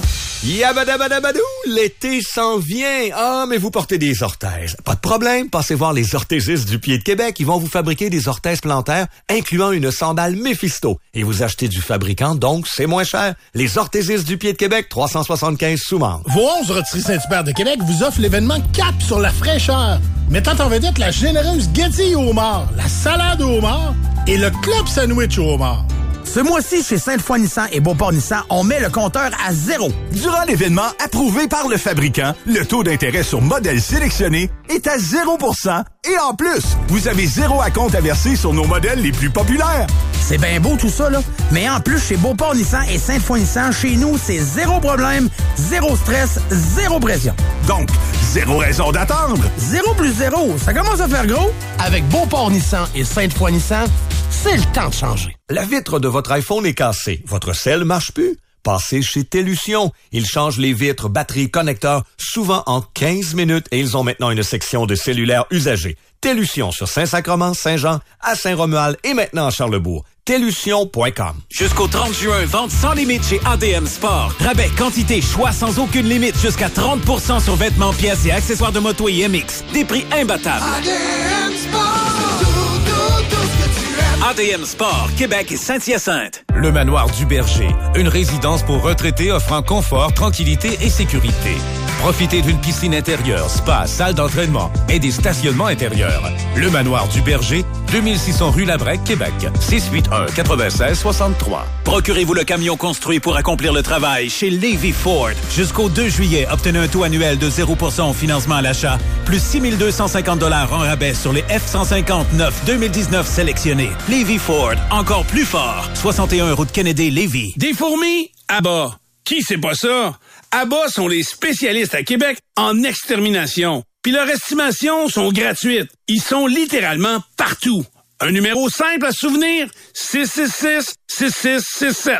Yabadabadabadou, l'été s'en vient. Ah, mais vous portez des orthèses. Pas de problème, passez voir les orthésistes du Pied de Québec. Ils vont vous fabriquer des orthèses plantaires, incluant une sandale Mephisto. Et vous achetez du fabricant, donc c'est moins cher. Les orthésistes du Pied de Québec, trois cent soixante-quinze Soumande. Vos onze Rotisseries Saint-Hubert de Québec vous offrent l'événement Cap sur la fraîcheur, mettant en vedette la généreuse Getty au homard, la salade au homard et le club sandwich au homard. Ce mois-ci, chez Sainte-Foy Nissan et Beauport Nissan, on met le compteur à zéro. Durant l'événement approuvé par le fabricant, le taux d'intérêt sur modèles sélectionnés est à zéro pour cent et en plus, vous avez zéro à compte à verser sur nos modèles les plus populaires. C'est bien beau tout ça, là. Mais en plus, chez Beauport Nissan et Sainte-Foy Nissan, chez nous, c'est zéro problème, zéro stress, zéro pression. Donc, zéro raison d'attendre. Zéro plus zéro, ça commence à faire gros. Avec Beauport Nissan et Sainte-Foy Nissan, c'est le temps de changer. La vitre de votre iPhone est cassée. Votre cell marche plus? Passez chez Télution. Ils changent les vitres, batteries, connecteurs, souvent en quinze minutes et ils ont maintenant une section de cellulaire usagé. Télution sur Saint-Sacrement, Saint-Jean, à Saint-Romuald et maintenant à Charlebourg. Télution point com. Jusqu'au trente juin, vente sans limite chez A D M Sport. Rabais, quantité, choix sans aucune limite, jusqu'à trente pour cent sur vêtements, pièces et accessoires de moto et M X. Des prix imbattables. A D M Sport. Tout, tout, tout ce que tu aimes. A D M Sport, Québec et Saint-Hyacinthe. Le Manoir du Berger, une résidence pour retraités offrant confort, tranquillité et sécurité. Profitez d'une piscine intérieure, spa, salle d'entraînement et des stationnements intérieurs. Le Manoir du Berger, deux mille six cents rue Labrec, Québec. six huit un, neuf six, six trois. Procurez-vous le camion construit pour accomplir le travail chez Levy Ford. Jusqu'au deux juillet, obtenez un taux annuel de zéro pour cent au financement à l'achat, plus six mille deux cent cinquante dollars en rabais sur les F cent cinquante-neuf deux mille dix-neuf sélectionnés. Levy Ford, encore plus fort. soixante et un route Kennedy, Lévis. Des fourmis? À bas. Qui c'est pas ça? A B A sont les spécialistes à Québec en extermination. Puis leurs estimations sont gratuites. Ils sont littéralement partout. Un numéro simple à se souvenir, six six six, six six six sept.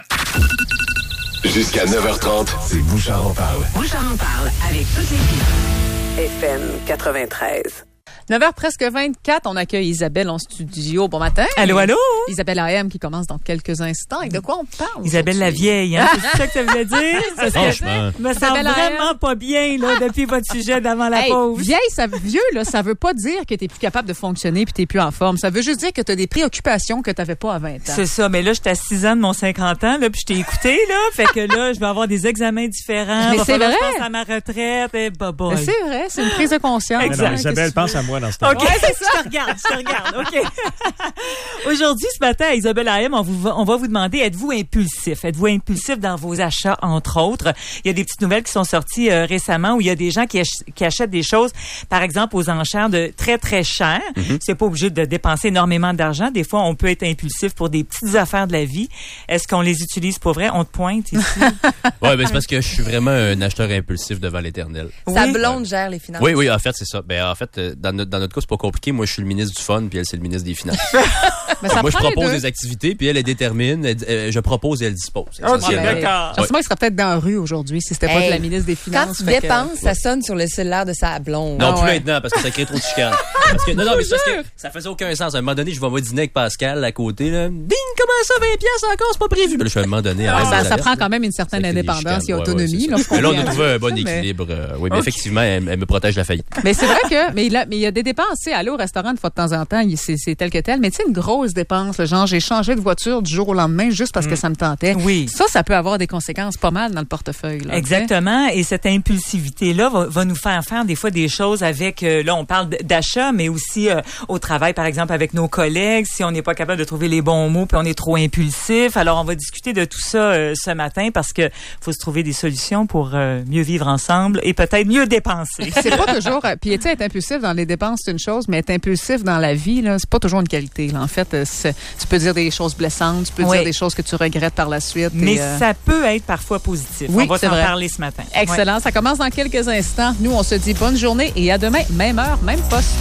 Jusqu'à neuf heures trente, c'est Bouchard en parle. Bouchard en parle avec toutes les filles. F M quatre-vingt-treize. neuf heures presque vingt-quatre, on accueille Isabelle en studio. Bon matin. Allô, allô. Isabelle A M qui commence dans quelques instants. Et de quoi on parle? Isabelle la vieille, hein? C'est ça que ça voulait dire? Parce que je me sens vraiment pas bien, là, depuis votre sujet d'avant la hey, pause. Vieille, ça, vieux, là, ça veut pas dire que t'es plus capable de fonctionner puis t'es plus en forme. Ça veut juste dire que t'as des préoccupations que t'avais pas à vingt ans. C'est ça. Mais là, j'étais à six ans de mon cinquante ans, là, puis je t'ai écouté, là. Fait que là, je vais avoir des examens différents. Mais c'est vrai. Je pense à ma retraite et bye bye. Mais c'est vrai. C'est une prise de conscience. Exact. Non, Isabelle, pense à moi dans ce temps. OK, ouais, c'est ça. Je te regarde, je te regarde. OK. Aujourd'hui, ce matin, à Isabelle A M, on, vous, on va vous demander, êtes-vous impulsif? Êtes-vous impulsif dans vos achats, entre autres? Il y a des petites nouvelles qui sont sorties euh, récemment où il y a des gens qui, ach- qui achètent des choses, par exemple, aux enchères de très, très cher. Mm-hmm. C'est pas obligé de dépenser énormément d'argent. Des fois, on peut être impulsif pour des petites affaires de la vie. Est-ce qu'on les utilise pour vrai? On te pointe ici? Oui, ben c'est parce que je suis vraiment un acheteur impulsif devant l'éternel. Sa oui. blonde gère les finances. Oui, oui, en fait, c'est ça. Ben, en fait, dans notre, dans notre cas, c'est pas compliqué. Moi, je suis le ministre du fun, puis elle, c'est le ministre des Finances. Ben, ça moi, je propose des des activités, puis elle, elle détermine. Elle, euh, je propose et elle dispose. Okay, d'accord. Ouais. Moi, il serait peut-être dans la rue aujourd'hui si c'était hey, pas de la ministre des Finances. Quand tu dépenses, que... ça sonne sur le cellulaire de sa blonde. Non, ah, plus ouais. maintenant, parce que ça crée trop de chicanes. Parce que, non, non, mais ça, que ça faisait aucun sens. À un moment donné, je vais me dîner avec Pascal à côté. Là. Ding, comment ça, vingt piastres encore? C'est pas prévu. Là, je suis à un moment donné. Ah, ça, ça prend quand même une certaine indépendance et autonomie. Ouais, ouais, là, là, on a trouvé un bon équilibre. Mais... Euh, oui, mais okay. effectivement, elle, elle me protège de la faillite. Mais c'est vrai que, mais il y a, mais il y a des dépenses. Tu sais, aller au restaurant une fois de temps en temps, c'est, c'est tel que tel. Mais tu sais, une grosse dépense, le genre, j'ai changé de voiture du jour au lendemain juste parce mm. que ça me tentait. Oui. Ça, ça peut avoir des conséquences pas mal dans le portefeuille. Là, exactement. Et cette impulsivité-là va, va nous faire faire des fois des choses avec, euh, là, on parle d'achat, mais aussi euh, au travail, par exemple, avec nos collègues, si on n'est pas capable de trouver les bons mots puis on est trop impulsif. Alors, on va discuter de tout ça euh, ce matin parce que faut se trouver des solutions pour euh, mieux vivre ensemble et peut-être mieux dépenser. C'est pas toujours... Puis, tu sais, être impulsif dans les dépenses, c'est une chose, mais être impulsif dans la vie, là, c'est pas toujours une qualité. Là. En fait, c'est, tu peux dire des choses blessantes, tu peux oui. dire des choses que tu regrettes par la suite. Mais et, euh... ça peut être parfois positif. Oui, on va t'en vrai. parler ce matin. Excellent. Ouais. Ça commence dans quelques instants. Nous, on se dit bonne journée et à demain, même heure, même poste.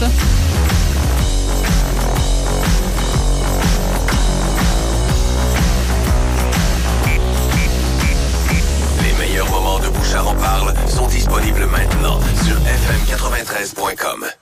Les meilleurs moments de Bouchard en parle sont disponibles maintenant sur F M quatre-vingt-treize point com.